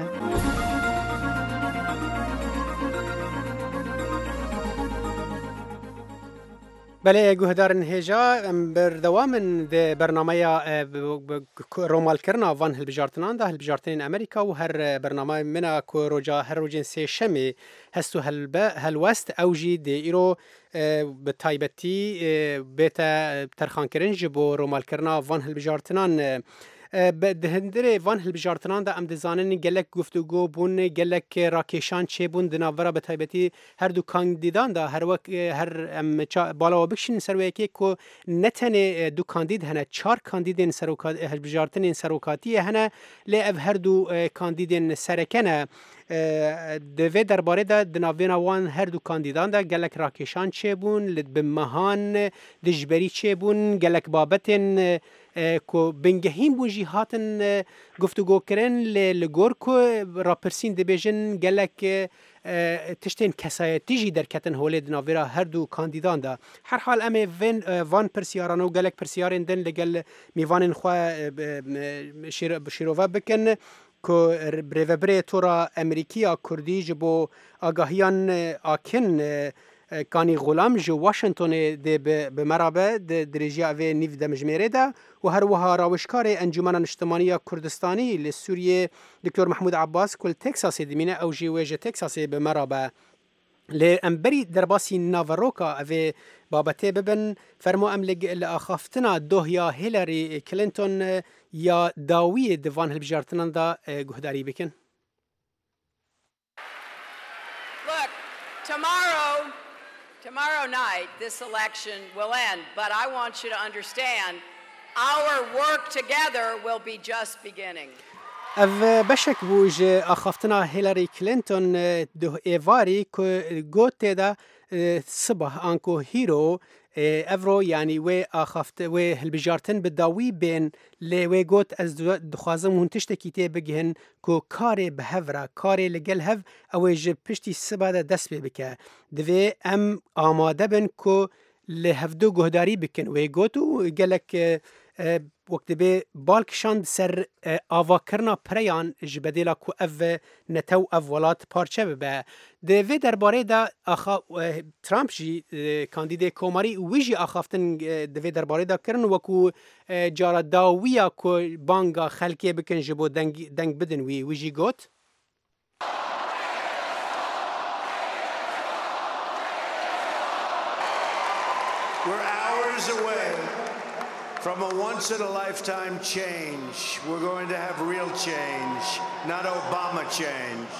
بله گوهدارن هجا بردوامن ده برنامه رومال کرنا وان هلبجارتنان ده هلبجارتنین امریکا و هر برنامه منا که روجا هر روجین سه شمی هستو هلوست اوجی ده ایرو به تایبتی بیتا ترخان کرن جبو رومال کرنا وان هلبجارتنان دهندره وان هلبجارتنان ده ام دزانن گلک گفتگو بون گلک راکشان چه بون دناورا به تایبتی هر دو کاندیدان ده هر وقت هر ام بالا و بکشن سروی که کو نتنه دو کاندید هنه چهار کاندیدین سروکات هلبجارتنین سروکاتی هنه لی اف هر دو کاندیدین سرکنه دوی درباره ده دناوین وان هر دو کاندیدان ده گلک راکشان چه بون لد بمهان دجبری چه بون گلک بابتن کو بنگهین بو جهاتن گفتگو کرن لگور کو راپرسین دبیجن گلک تشتین کسایتی جی درکتن هولی دناویرا هر دو کاندیدان دا هر حال امی وان پرسیاران و گلک پرسیارن دن لگل میوانن خواه شیروه بکن که بریوبری تورا امریکیا کردی جبو آگاهیان آکن کانی غلام جو واشنطن ده به مرابه ده درجه اوی نیو دمجمیره ده و هر وها راوشکار انجمن اجتماعی کردستانی لسوریه دکتر محمود عباس کل تکساس دمینه او جیویج تکساس به مرابه لأمبري درباسي نافاروكا أفي بابتي ببن فرمو أم لأخافتنا دوه يا هيلاري كلينتون يا داوية دفان هالبجارتنان دا قهداري بكن. Look, tomorrow, tomorrow night this election will end, but I want you to understand our work together will be just beginning. اف بشک بوج اخافتنا هیلاری کلینتون دو ایواری که گوت دا صبح آنکو هیرو افرو یعنی و اخافت و هلبجارتن بداوی بین لی و گوت از دخوازم هنتشت کیته بگهن که کار به هفرا کار لگل هف او جب پشتی صبح دا دست بکه دوی ام آماده بن که لهفدو گهداری بکن و گوتو گلک وقت به بالکشاند سر آوا کرنا پریان جبدیلا کو او نتو اولات پارچه ببه دوی درباره دا آخا ترامپ جی کاندیده کوماری ویجی آخافتن دوی درباره دا کرن وکو جارا داویا کو بانگا خلکی بکن جبو دنگ, دنگ بدن وی ویجی گوت We're hours away from a once-in-a-lifetime change. We're going to have real change, not Obama change.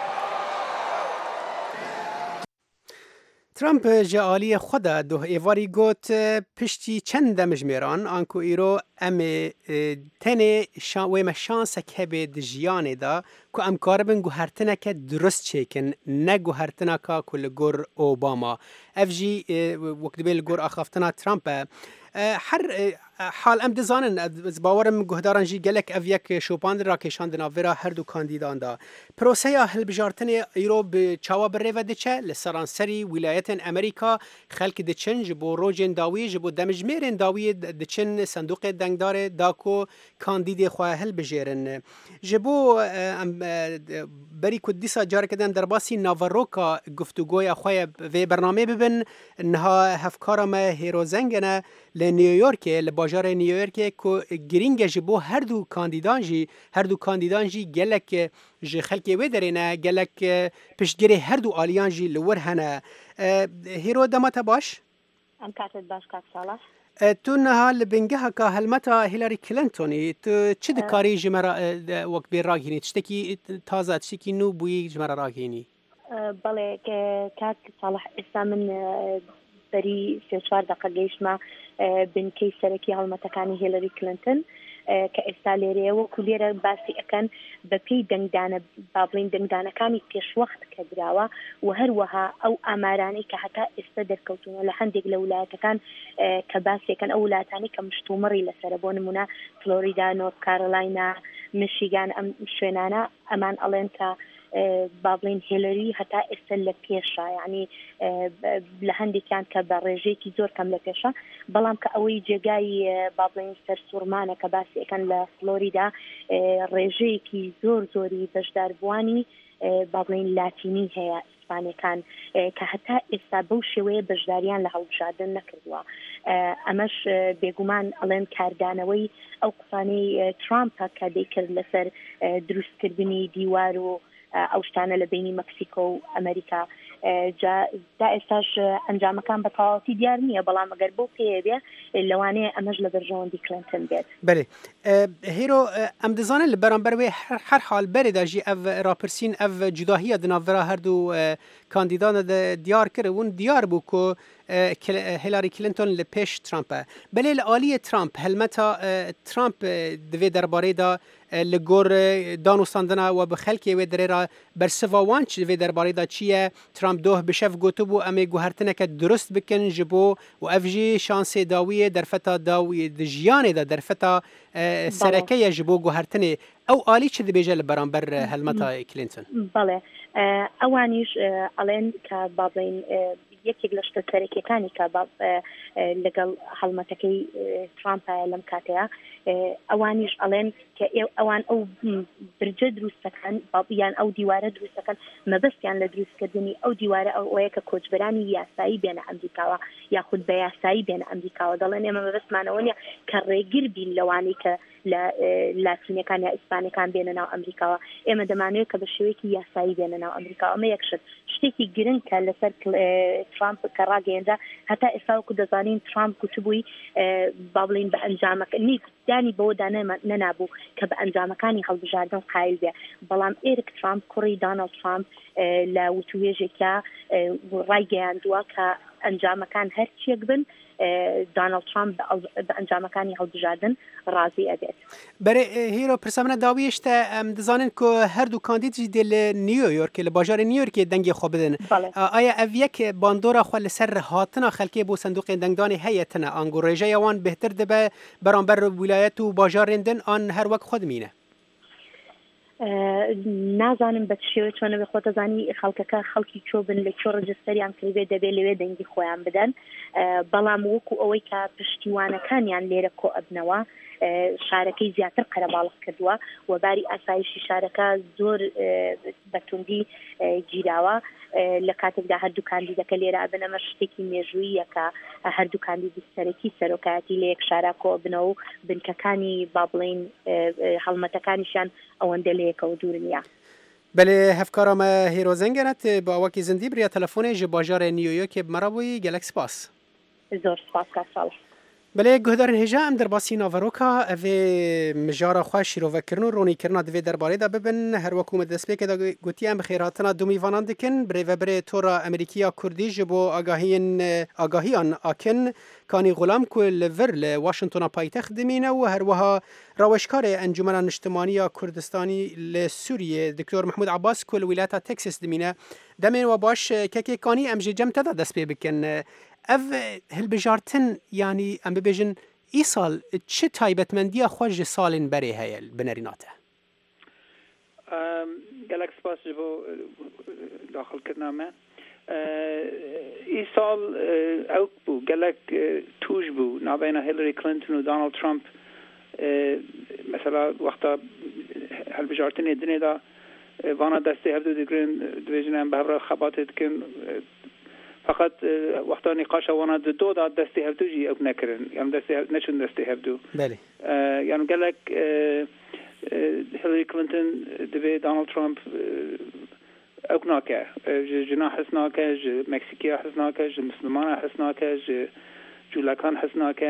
ترامپ جالی خدا دو ایواری گوت پشتی چند مجمیران آنکو ایرو ام تنه شان و مشانس که به دجیانه دا که ام کاربن گوهرتنه که درست چیکن نه گوهرتنه که کل گور اوباما افجی وقت بیل گور آخافتنا ترامپ هر حال ام دزانن از باورم گهداران جی گلک اف یک شوپاند را کشاندنا ورا هر دو کاندیدان دا پروسه هلبجارتن ایرو به چاوا بره و دچه لسرانسری ولایت امریکا خلق دچن جبو روجن داوی جبو دمجمیرن داوی دچن صندوق دنگدار داکو کاندید خواه هلبجیرن جبو بری کدیسا جار کدن درباسی ناواروکا گفتگوی خواه و برنامه ببن انها هفکارا ما هیروزنگنه لنیویورک لباجار نیویورک که گرینگ جبو هر دو کاندیدان جی هر دو کاندیدان جی گلک جی خلکی و درینه گلک پشتگیری هر دو آلیان جی لور هنه هیرو دمتا باش؟ ام کاتت باش کات صالح تو نها لبنگه که هلمتا هیلاری کلینتونی تو چه دکاری جمرا وقت بیر راگینی تشتکی تازه تشتکی نو بوی جمرا راگینی بله کات صالح اسا من بری سێ چوار دقه گەیشتمە بنکەی سەرەکی هەڵمەتەکانی هیلاری کلینتن کە ئێستا لێرەیەوە و لێرە باسی ئەەکەن بە پێی دەنگدانە با بڵین دەنگدانەکانی پێشوەخت کە دراوە و هەروەها ئەو ئامارانەی کە هەتا ئێستا دەرکەوتونەوە لە هەندێک لە ویلایەتەکان کە باسیەکەن ئەو ویلایەتانی کە مشتومڕی لەسەرە بۆ نمونە فلۆریدا نۆرت کارۆلاینا میشیگان ئەم شوێنانە ئەمان ئەڵێن کە بابلين هيلاري حتى استل بيشا يعني لهندي كان كبرجي كي زور كم لبيشا بلام كأوي جاي بابلين سر سورمانا كباسي كان لفلوريدا رجي كي زور زوري بجدار بواني بابلين لاتيني هي اسباني كان كحتى استابو شوي بجداريان لهو بجادن نكردوا امش بيغمان الين كاردانوي او قصاني ترامب كديكر لسر دروس كردني ديوارو او شتانه لبيني مكسيكو وامريكا جا دا استاش انجام كان بطاقتي ديار نيه بلام اگر بو بيه لوانه امج لبرجون دي كلينتون بيت بله هيرو ام دزانه لبرانبر و هر حال بره داجي اف راپرسين اف جداهيه دناورا هر دو کاندیدان دیار کرده ون دیار بو که هیلاری کلینتون لپیش ترامپ بله العالی ترامپ هلمتا ترامپ دوی درباره دا لگور دانوستاندنا و بخلکی و درێرا بەرسڤاوان چ vê derbarê da çi ye Trump doh bi şev gotibû em ê guhertineke durist bikin ji bo û ev jî şansê dawiyê derfeta dawiyê di jiyanê de derfeta serekeye ji bo guhertinê ew alî çi dibêje li beramber helmeta Clinton بەڵێ ئەوانیش ئەڵێن کە با بڵێن یەکێک لە شتە سەرەکیەکانی کە لەگەڵ هەڵمەتەکەی ترامپایە لەم کاتەیە ئەوانیش ئەڵێن کە ئەوان ئەو برجە دروستەکان یان ئەو دیوارە دروستەکان مەبەستیان لە دروستکردنی ئەو دیوارە ئەوەیە کە کۆچبەرانی یاسایی بێنە ئەمریکاوە یاخود بە یاسایی بێنە ئەمریکاوە دەڵێن ئێمە مەبەستمانەوە نیە کە ڕێگر بین لەوانەی کە لە لاتینەکان یا ئیسپانەکان بێنە ناو ئەمریکاوە ئێمە دەمانوێت کە بە شێوەیەکی یاسایی بێنە ناو ئەمریکا ئەمە یەکشت شتێکی گرنگ کە لەسەر ترامپ کە ڕاگەیەندا هەتا ئێستا وەکو دەزانین ترامپ گوتبووی با بڵین بە ئەنجامەکە دانی بەوەدا نەنابوو کە بە ئەنجامەکانی هەڵبژاردن قایل بێ بەڵام ئێرک ترامپ کوڕی دانەڵد ترامپ لە وتوێژێکە ڕایگەیاندووە کە ئەنجامەکان هەرچیەک بن دانەڵد ترامپ بە ئەنجامەکانی هەڵبژاردن ڕازی ئەبێت بەرێ هیرۆ پرسەمنە داویشتە ئەم دەزانن کە هەردوو کاندیدی دێ لە نیویۆرک لە باژارە نیویۆرکی دەنگی خۆ بدن ئایا ئەڤ یەک باندۆرە خۆ لەسەر هاتنە خەلکێ بۆ سندوقێن دەنگدانی هەیەتنە ئانگۆ ڕێژەیەوان بهتر دەبە بەرامبەر ویلایەت و باژارێندن ئان هەر وەک خۆ دمینە نازانم بە شێوە چۆنە بێ خۆتەزانی خەڵکەکە خەڵکی چۆ بن لە چۆ ڕەجستەریان کردێ دەبێت لەوێ دەنگی خۆیان بدەن بەڵام وەکو ئەوەی کە پشتیوانەکانیان لێرە کۆ ئەبنەوە شارەکەی زیاتر قەرەباڵغ کردووە و باری ئاسایشی شارەکە زۆر بەتوندی گیراوە لە کاتێکدا هەردوو کاندیدەکە لێرە ئەبن ئەمە شتێکی مێژوویە کە هەردوو کاندیدی سەرەکی سەرۆکایەتی لە یەک شارە کۆ بنەوە و بنکەکانی با بڵێن هەڵمەتەکانیشیان ئەوەندە لە یەکەوە دوور نییە بله هفکارم هیرو زنگرت با وکی زندی بریا تلفن ج باجار نیویورک مرابوی گلک سپاس زور سپاس کسال بله گهدارن هجا ام در باسی ناوروکا او مجارا خواه شیرو وکرنو رونی کرنا دوی درباره دا ببن هر وکوم دست بیک دا گوتی ام خیراتنا دومی وانان دکن بری و بری تورا امریکیا کردی جبو آگاهین آگاهیان آکن کانی غلام کل ور لواشنطن پایتخت دمینه و هر وها روشکار انجمن اجتماعی کردستانی لسوریه دکتر محمود عباس کل ولایت تکساس دمینه دمین و باش که کانی ام جم تدا دست بی بکن اف هل بجارتن یعنی ام ببیجن ای سال چه تایبەتمەندیە خۆش ساڵین بەرێ هەیە بنەریناتە گەلک سپاس بۆ داخلکردنامە ای ساڵ ئەو بوو گەلک توش بوو ناوبینە هیلاری کلینتن و دانالد ترامپ مثلا وەختا هەلبژارتنێ دنێدا وانا دەستی هەفتو دەگرن دەبێژنیان بەهەڤرا خەباتێ دکن فقط وقتا نقاش وانا دو دا دستی هفدو جی او نکرن یعنی دستی نشون دستی هفدو بله یعنی گلک هیلاری کلینتن دبی دونالد ترامپ او ناکه جنا حسناکه ج مکسیکیا حسناکه ج مسلمان حسناکه ج جولکان حسناکه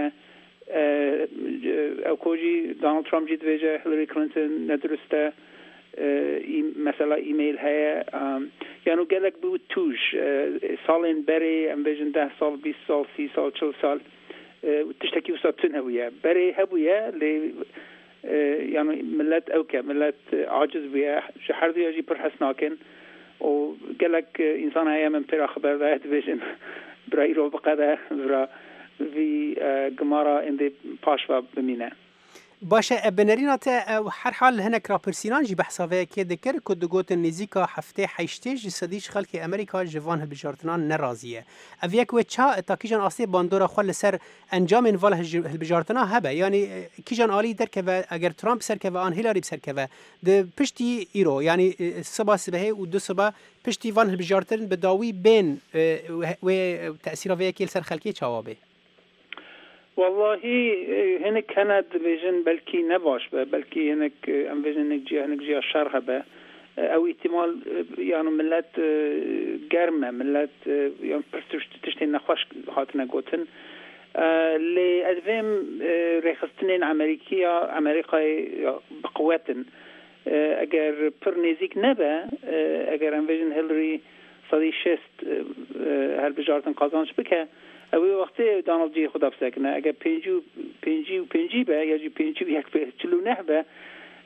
او کوجی دونالد ترامپ جی دبی هیلاری کلینتن ندرسته مثلا ایمیل هیا یعنی گلک بود توش سالین بری ام بیشتر ده سال بیست سال سی سال چهل سال تشتکی وسط تن هویه بری هویه لی یعنی ملت اوکه ملت عاجز بیا شهر دیجی پر حسناکن و گلک انسان هیا من پر خبر داشت بیشتر برای رو بقدر برا وی گمارا اندی پاشوا بمینه باشه بنرینات هر حال هنک را پرسینان جی بحثاوه که دکر کد گوت نزیکا هفته حیشته جی صدیش خلق امریکا جوان هلبجارتنان نرازیه او یک و چا تاکیجان آسی باندورا خوال سر انجام انوال هلبجارتنا هبه یعنی کیجان آلی در که و اگر ترامپ سر که و آن هیلاری بسر که و ده پشتی ایرو یعنی سبا سبه و دو سبا پشتی وان هلبجارتن بداوی بین و تأثیر و یکی سر خلقی چوابه والله هناك كانت فيجن بلكي نباش بلكي هناك ام فيجن نجي هناك جي الشرح به او احتمال يعني ملت جرمه ملت يعني تشتي نخوش هاتنا قوتن اللي ادفهم ريخستنين امريكيه امريكا بقوتن اگر پر نزيك نبا اگر ام فيجن هيلاري صدي شست هل بجارتن قازانش بك اوی وقتی دانالد جی خدا بسکنه اگر پنجو پنجی و پنجی به یا جی پنجی و یک به چلو نه به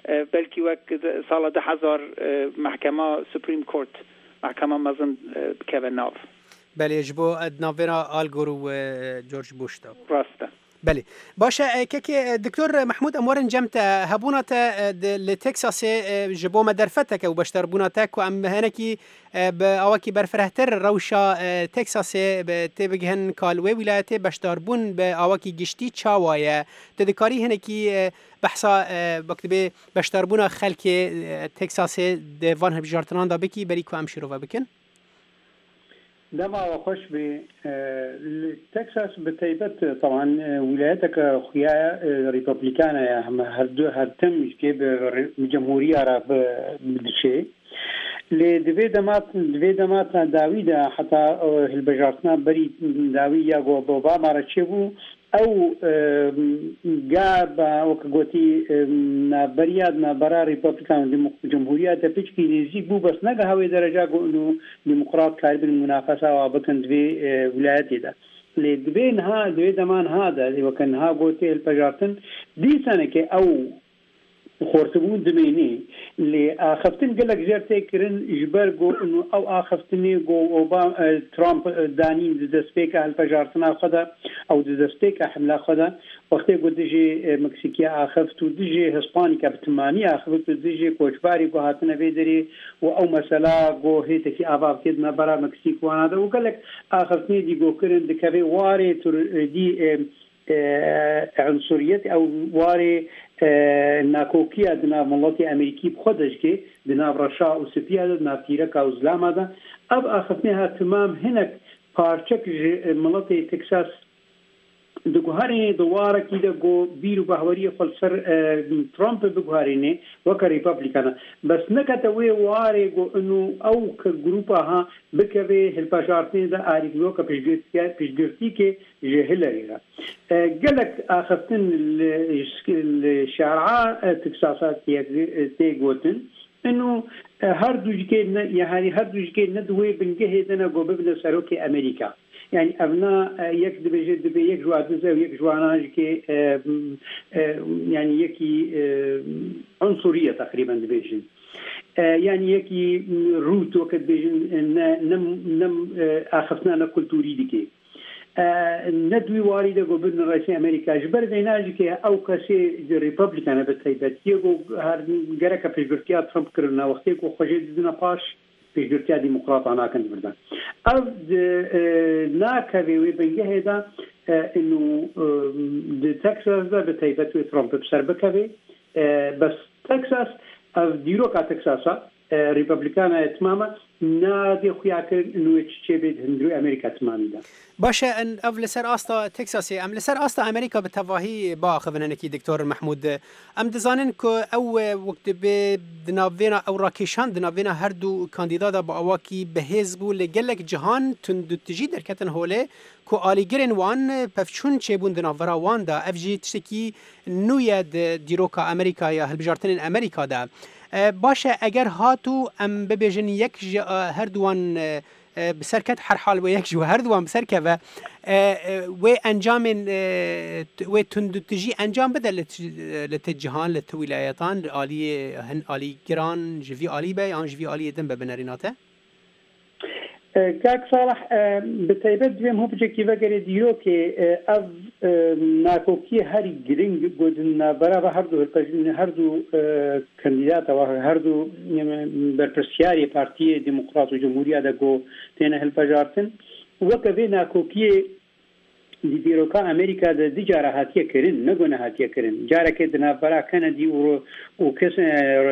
بلکی وەک ساڵە ده هزار محکمە سوپریم کورت محکمە مەزن بکەوە ناو. بله ji bo navêra Al Gore û George Bush da. Rast e. Belê. Baş e kekê Diktor Mehmûd em werin cem te hebûna te li Texasê ji bo me derfeteke û beşdarbûna te ku em hinekî bi awakî berfirehtir rewşa Texasê tê bigihin kal wê wîlayetê beşdarbûn bi awakî giştî çawa ye. Tu dikarî hinekî behsa wektibê beşdarbûna xelkê Texasê di van hilbijartinan da bikî berî ku em şîrove bikin. دما وخش ب تكساس بتيبت طبعا ولايتك خويا ريبابليكانا يا هردو هرتم كي بجمهوريه عرب بدشي لدوي دمات دوي دمات داويدا حتى البجارتنا بري داويا جو اوباما رچبو او جاب وكغوتي برياد ما برا ريبابليكان جمهوريه تبيچكي نزيك بو بس نغا هوي درجه انه ديمقراط كارب المنافسه وبكن دوي ولايتي ده لدوين ها دوي دمان هذا وكان ها غوتي البجارتن دي سنه كي او خورتبون دميني اللي اخفتن قال لك زيرتي كرن جبرجو انه او اخفتني جو اوباما ترامب دانين دسبيكا الفجارتنا خدا او دسبيكا حمله خدا وقت قد دجي مكسيكيا اخفت ودجي هسبانيكا بتمانية اخفت ودجي كوچباري جو هاتنا فيدري او مساله جو هيتكي اباب كدنا برا مكسيك وانا ده وقال لك اخفتني دي جو كرن دكبي واري دي عنصريت او واري ناکوکیه دناب ملت امریکی بخودش که دناب رشا و سپیه دناب تیرک و زلامه ده اب آخفتنه ها تمام هنک پارچک ملت تکساس دگوهاری دواره که ده گو بیرو بحوری خلصر ترامپ بگوهارینه وکا ریپابلیکانا بس نکتوی واره گو انو او که گروپا ها بکوه هلپاشارتنه ده آریگلو که پیشگرتی که جهلری را قالك اخذتن الشارعة تكساسات تيغوتن انه هردو جكي يعني هردو جكي ندوي بنجهدنا جو ببدا سروكي امريكا يعني ابناء يكذب جد يك جواد ويك جوانا جكي يعني يكي عنصرية تقريبا دبيجن يعني يكي روت وقت بيجن نم نم اخذنا كلتوري ديكي ندوي واردة قبل رئيس أمريكا جبر ديناجي كي أو كسي ريبابليكان بتايبت يجو هر جركا بيجرتيا ترامب كرنا وقتك وخجل دنا باش بيجرتيا ديمقراط أنا كنت بردا أو ناكا في بيجه هذا إنه تكساس ده بتايبت ترامب بسربكا في بس تكساس أو ديروكا تكساسا ريبابليكانا تماما نادي خوياك انه يتشبد هندرو امريكا تماما باشه ان اف لسر استا تكساسي ام لسر استا امريكا بتواهي باخذنا نكي دكتور محمود ام دزانن كو او وقت بدنافينا او راكيشان دنافينا هردو كانديدادا باواكي بهزبو لجلك جهان تندو تجي دركتن هوله كو آلیگرین وان پفچون چبون دنافرا وان دا اف جی تشکی نوید دیروکا امریکا یا هلبجارتن امریکا دا باشه اگر هاتو ام ببیجن یک هر دوان بسرکت هر حال و یک جو هر دوان بسرکه و و انجام و تندتجی انجام بده لتجهان لتویلایتان آلی هن آلی گران جوی آلی به آن جوی آلی دم ببنریناته كاك صالح بتايبت بهم هو بجكي فقر ديو كي اف ناكوكي هاري جرينج قدنا برابا هردو هردو كانديداتا وهردو بربرسياري بارتيه ديمقراط وجمهورية داكو تينا هالبجارتن وكذي ناكوكي دي بيروكا امريكا دا دي جارة هاتيه كرين نقونا هاتيه كرين جارة كدنا برا كندي وكسن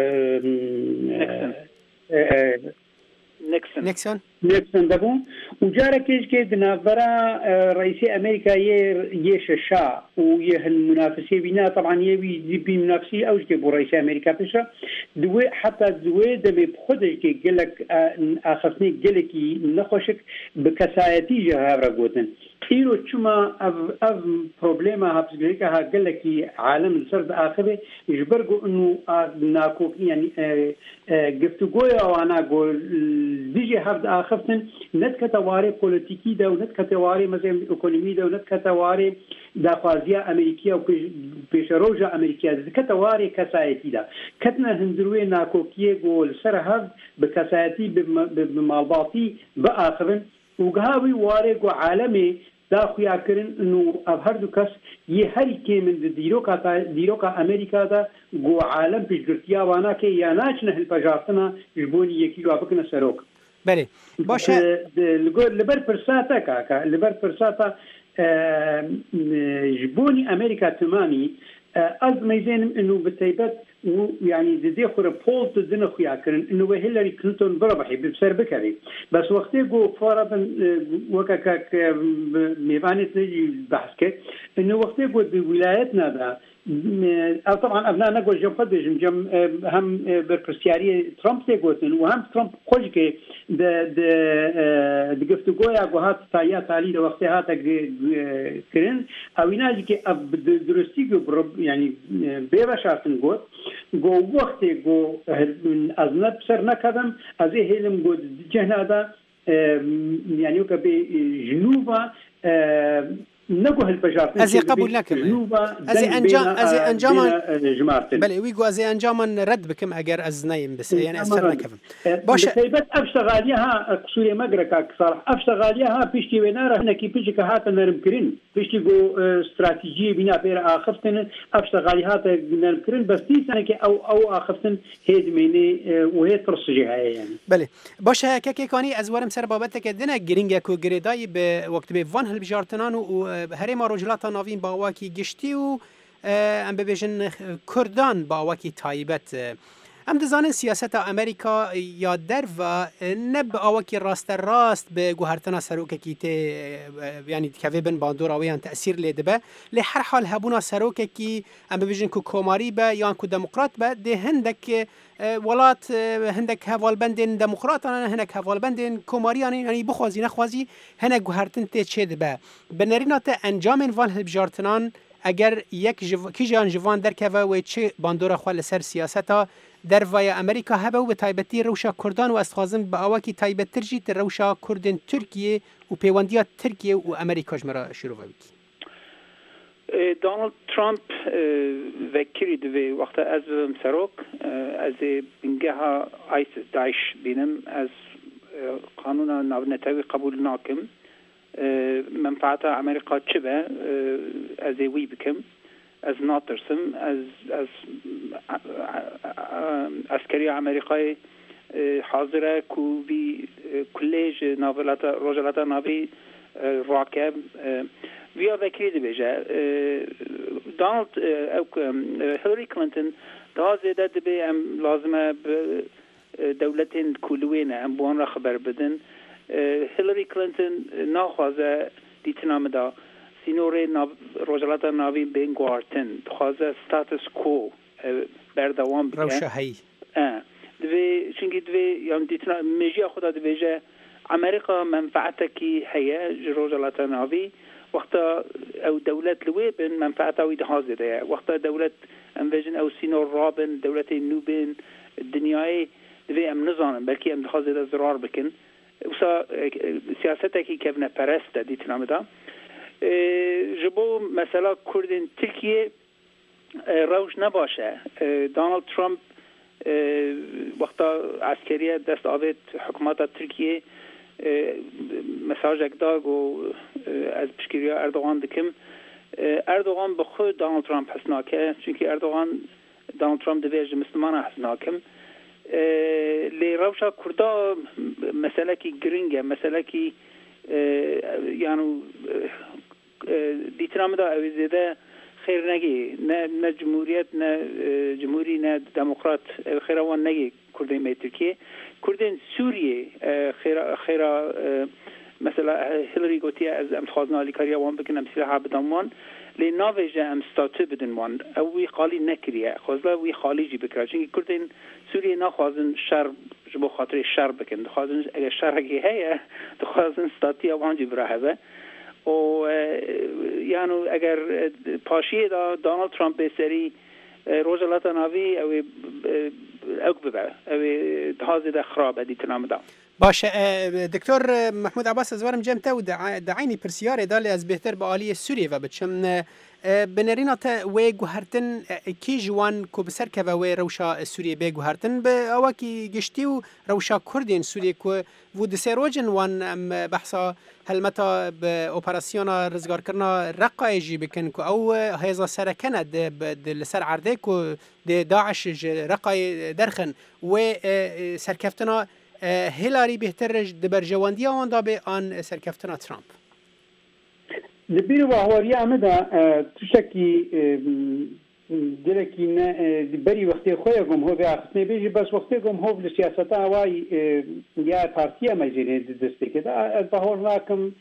نيكسون نيكسون نيكسون دبون وجارة كيش كي دنافرا رئيس أمريكا يش الشا ويه المنافسية بينا طبعا يبي دي منافسية أو كي بو رئيس أمريكا بشا دوي حتى دوي دمي بخدش كي قلك أخصني قلكي نخوشك بكسايتي جهاب رقوتن إيرو تشما أف أف بروبليما هابسجريكا ها قلكي عالم السرد آخره يجبرقو إنه ناكوك يعني قفتو قويا وانا قول ديجي هفد آخر آخفتن نت کتواری پولیتیکی ده و نت کتواری مثلا اکونومی ده و نت کتواری داخوازی امریکا و پیشروج امریکا ده کتواری کسایتی ده کتنا هندروی ناکوکیه گول سر هف به کسایتی به مالباطی به آخرن و گهاوی واره گو عالمی دا خویا کرن انه اب هر دو کس یه هری که من دیروکا دیروکا امریکا دا گو عالم پیشگرتیا وانا که یا ناچنه الپجارتنا جبونی یکی رو بکنه سروک بله باشه لبر پرساتا کاکا لبر پرساتا جبوني أمريكا تمامي از ميزان انه بالتيبات يعني دي خور بول تدنا خويا كرن انه هيلاري كلينتون بربحي بسر بكري بس وقتي جو فرضا وكا ميبانت نجي بحث كي انه وقتي جو بولايتنا ده طبعا ابنائنا جو جم قد جم هم بالبرسياريه ترامب تيغوتن وهم ترامب خوجكي د د د گفتگویا جو هات تایا تالی وقتی هات کرن او ایناجی که درستی جو يعني بيبا شارتن گوت جو وقتی جو از نبسر نکدم از هیلم گو جهنا دا يعني وكا بجنوبا نقول هالبجارتين أزي قبول لكم أزي أنجام أزي أنجاما بل ويجو أزي أنجاما رد بكم أجر أزنايم بس يعني أسرنا كفم باش بس أبشتغاليها قصوري مجرك صراحة أبشتغاليها بيشتي وينارا هنا كي بيجي كهاتا نرمكرين بيشتي جو استراتيجية بنا بير آخفتن أبشتغاليها نرمكرين بس دي سنة كي أو أو آخفتن هيد ميني وهي ترصجها يعني بله باش كي كاني أزورم سر بابتك دنا جرينجا كو جريداي بوقت بفان هالبجارتنان و هرما رجلاتا ناوین باواکی گشتی و ام ببیجن کردان باواکی تایبت ام دزانن سیاست امریکا یا در و نب آواکی راست راست به گوهرتنا سروک کیته یعنی که بن باندور آویان تأثیر لیده به لی هر حال هبونا سروک کی ام ببیجن کو کوماری به یا کو دموکرات به ده هندک ولات هندك هوالبندين ديمقراطنا هناك هوالبندين كوماريان يعني بخوازي نخوازي هناك گوهرتن تشد به بنرينات انجام وان هبجارتنان اگر یک جو... کی جان جوان در که و چه باندورا خال سر سیاستا در وای امریکا هبه و به تایبتی روشا کردان و استخوازم به آواکی تایبت ترجی در روشا کردن ترکیه و پیوندیات ترکیه و امریکاش مرا شروع بکی دونالد ترامپ وکیلی دوی وقت از سروک از بنگها آیسیس داعش بینم از قانون ناونتوی قبول ناکم منفعت امریکا چه به از وی بکم از ناترسم از از عسکری امریکای حاضره کو بی کلیج ناولات روجلات ناوی راکب ویا وکیلی دیجا دونالد او هیلاری کلینتون دازه داد به ام لازمه دولتین کلوینه ام بوان را خبر بدن هیلاری کلینتون ناخوازه دیتنام دا سینوره روجلات ناوی بین گوارتن خوازه ستاتس کو بردوام بکن روشه هی دوی چونگی دوی یعنی دیتنام مجی خدا دویجه امریکا منفعتکی هیا روجلات ناوی وقت او دولت لوی بن منفعت او دهازه ده وقت دولت ام ویژن او سینور رابن دولت نوبن دنیای دوی ام نزانن بلکه ام دهازه ده ضرار بکن وسا سیاسته کی کفنه پرست دیتنام دا جبو مثلا کردن ترکیه روش نباشه دونالد ترامپ وقت عسکریه دست آوید حکومت ترکیه مساج اکداگ و از پشکیری اردوغان دکم اردوغان به خود دونالد ترامپ حسناکه چونکه اردوغان دونالد ترامپ دویج مسلمان حسناکم لی روشا کردا مسئله کی گرینگه مسئله کی یعنی دیتنام دا اویزیده خیر نگی نه نه جمهوریت نه جمهوری نه دموکرات خیروان نگی کردن می ترکیه کردن سوریه خیر خیر مثلا هیلاری گوتیه از امتخاذنا لیکاریا وان بکنم سلاح بدنوان لی ناویجه ام ستاتو بدنوان او وی خالی نکریه خوزلا وی خالی جی بکره چونکه کردن سوریه نخوازن شر جبو خاطر شر بکن دخوازن اگر شر هکی هیا دخوازن ستاتی اوان جی براه و یعنی اگر پاشیه دا دونالد ترامپ به سری روزلاتا ناوی او اوک ببه او دهازه ده خرابه دیتنام دا باشه دکتر محمود عباس از ورم جمته و دعینی پرسیاره دالی از بهتر به آلی سوریه و بچم بنرینات و گوهرتن کی جوان کو بسر که و روشا سوریه به گوهرتن به اواکی گشتی و روشا کردین سوریه کو و دسروجن وان بحثا هلمتا به اپراسیون رزگار کرنا رقایجی بکن کو او هیزا سرکنه د سر عرده کو د داعش رقای درخن و سرکفتنا هیلاری بهتر دبر جواندی آن دابه آن سرکفتنا ترامپ لبیر و هواری آمده تشکی درکی نه بری وقتی خوی گم هو بیاخته بیشی بس وقتی گم هو به سیاست آوای یا پارتی مجری دسته که از بهار ناکم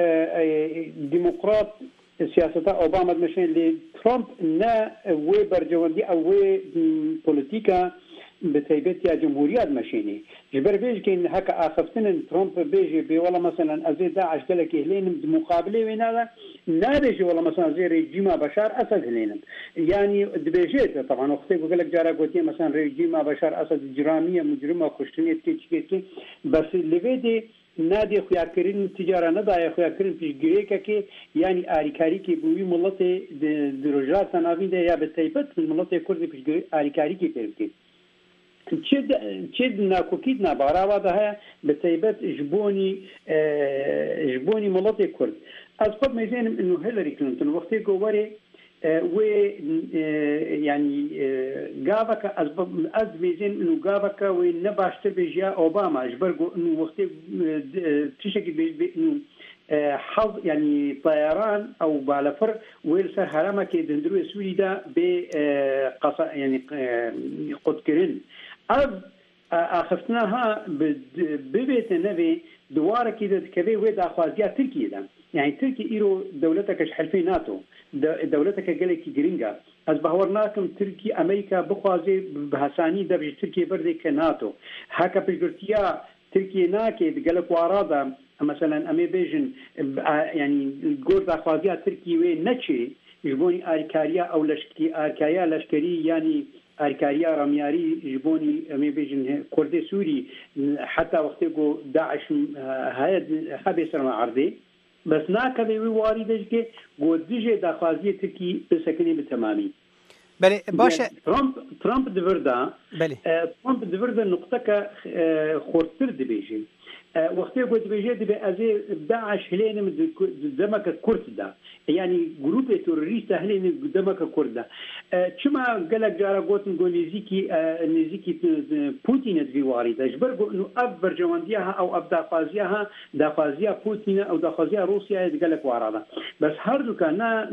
دموکرات سیاست اوباما مشین لی ترامپ نه و برجواندی او پولیتیکا به تایبەت یا جمهوریت مشینی جبر بیش که هک آخفتن ترامپ بیشی بی ولا مثلا از داعش دلک هلینم مقابله وینالا نادیش ولا مثلا از رژیم بشار اسد هلینم یعنی دبیجت طبعا وقتی گفتم جارا گویی مثلا رژیم بشار اسد جرامی مجرم کشتنی کی کی بس لیدی نادی خویاکرین تجارت ندای خویاکرین پیشگیری که یعنی آریکاری که بوی ملت دروجات ناوینده یا به تایبەت ملت کردی پیشگیری آریکاری که پیرکی چید چید ناکوکید نبارا ده به تایبەت جبونی جبونی ملت کرد از خود می‌دانیم انه هیلاری کلینتون وقتی گویی و یعنی گاوکا از از می‌دانیم انه گاوکا و نباشته بیجا اوباما جبر انه وقتی تشکی به انه حظ يعني طيران او بالفر ويرسل هرمه كي دندرو سويدا ب قصا يعني قدكرين از اخفتناها ببيت النبي دواره كده كبي ودا خوازيا تركيا ده يعني تركيا ايرو دولتك حلفي ناتو دولتك قالك جرينجا از بهورناكم تركيا امريكا بخوازي بهساني درجه تركيا بردي كناتو هكا بجرتيا تركيا ناكي قالك ورادا مثلا امی بیژن يعني جورد اخوازی ترکی و نچی جبونی آریکاریا او لشکری آریکاریا لشکری يعني آریکاریا رامیاری جبونی امی بیژن کرد سوری حتى وقتی کو داعش هاي هبه سرما عرضی بس ناکبی واریدش که گودجه داخوازی ترکی بسکنی بتمامی بله باشه ترامپ ترامپ دوردا بله ترامپ دوردا نقطه که خورتر دبیجی وقتی قلت بجد بأزي داعش هلين دمك كرد يعني جروب توريست هلين دمك كرد شما قالك جارا قلت نقول نزيكي نزيكي بوتين في وارد اجبر انه اب برجوانديها او اب دافازيها دافازيا بوتين او دافازيا روسيا قالك وارده بس هردو كان نا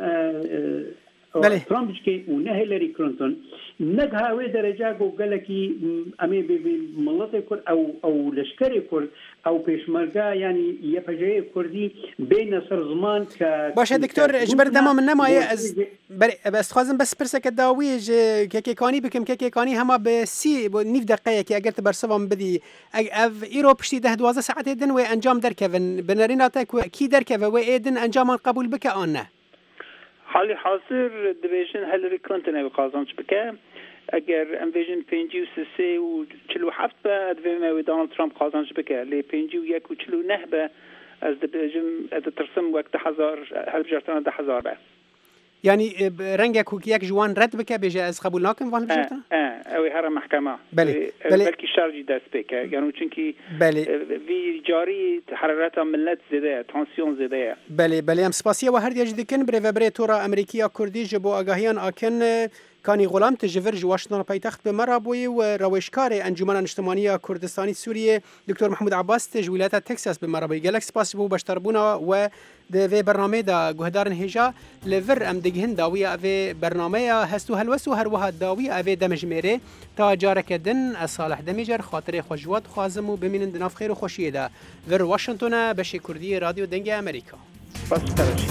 نا بله ترامپ که اون هیلاری کلینتون نگه وی درجه گو گلکی امی به ملت کرد او او لشکری کرد او پیشمرگا یعنی یه پجای کردی بین سر زمان که باشه دکتر اجبر دما من نمایه از بله بس خوازم بس پرسه که داویج که کانی بکم که کانی هما به سی نیف دقیقه که اگر تبرسوام بدی اف ایرو پشتی ده دوازده ساعت دن و انجام درکون بنریناته کی درکه و ایدن انجام قبول بک آن نه حالی حاضر دبیجن هیلاری کلینتون او قازانچ بکه اگر انویژن پنجی و سه و چلو هفت به ادویم او دانالد ترامپ قازانچ بکه لی پنجی و یک و چلو نه به از دبیجن از ترسم وقت هزار هل بجارتان ده هزار به يعني رنگه کوکی یک جوان رد بکه بیجه از قبول ناکن وان بجرتا؟ اه اوی هر محکمه بله بلکی شارجی دست بکه یعنی چونکی بله وی جاری حرارت ملت زده تانسیون زده بله بله ام سپاسیه و هر دیج دکن بره و بره تورا امریکیا کردی جبو آگاهیان آکن کانی غلام تجور جواشتان پایتخت به مرابوی و روشکار انجمن اجتماعی کردستانی سوریه دکتر محمود عباس تجویلات تکساس به مرابوی گلکس سپاس بو بشتربونا و د برنامه دا گهدارن هجا لور ام دگهن داوی او برنامه هستو هلوسو هر وها داوی او دمجمره تا جارک دن صالح دمیجر خاطر خوشوات خوازمو بمینن دناف خیر و خوشیه دا ور واشنگتن بشه کردی رادیو دنگ امریکا بس ترشی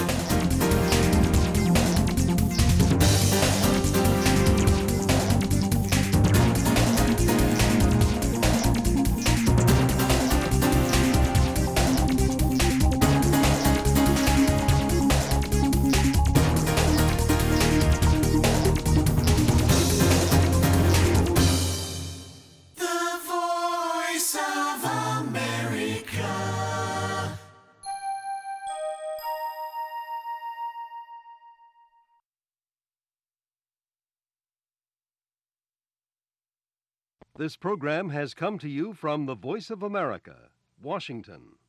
Voice of America. This program has come to you from the Voice of America, Washington.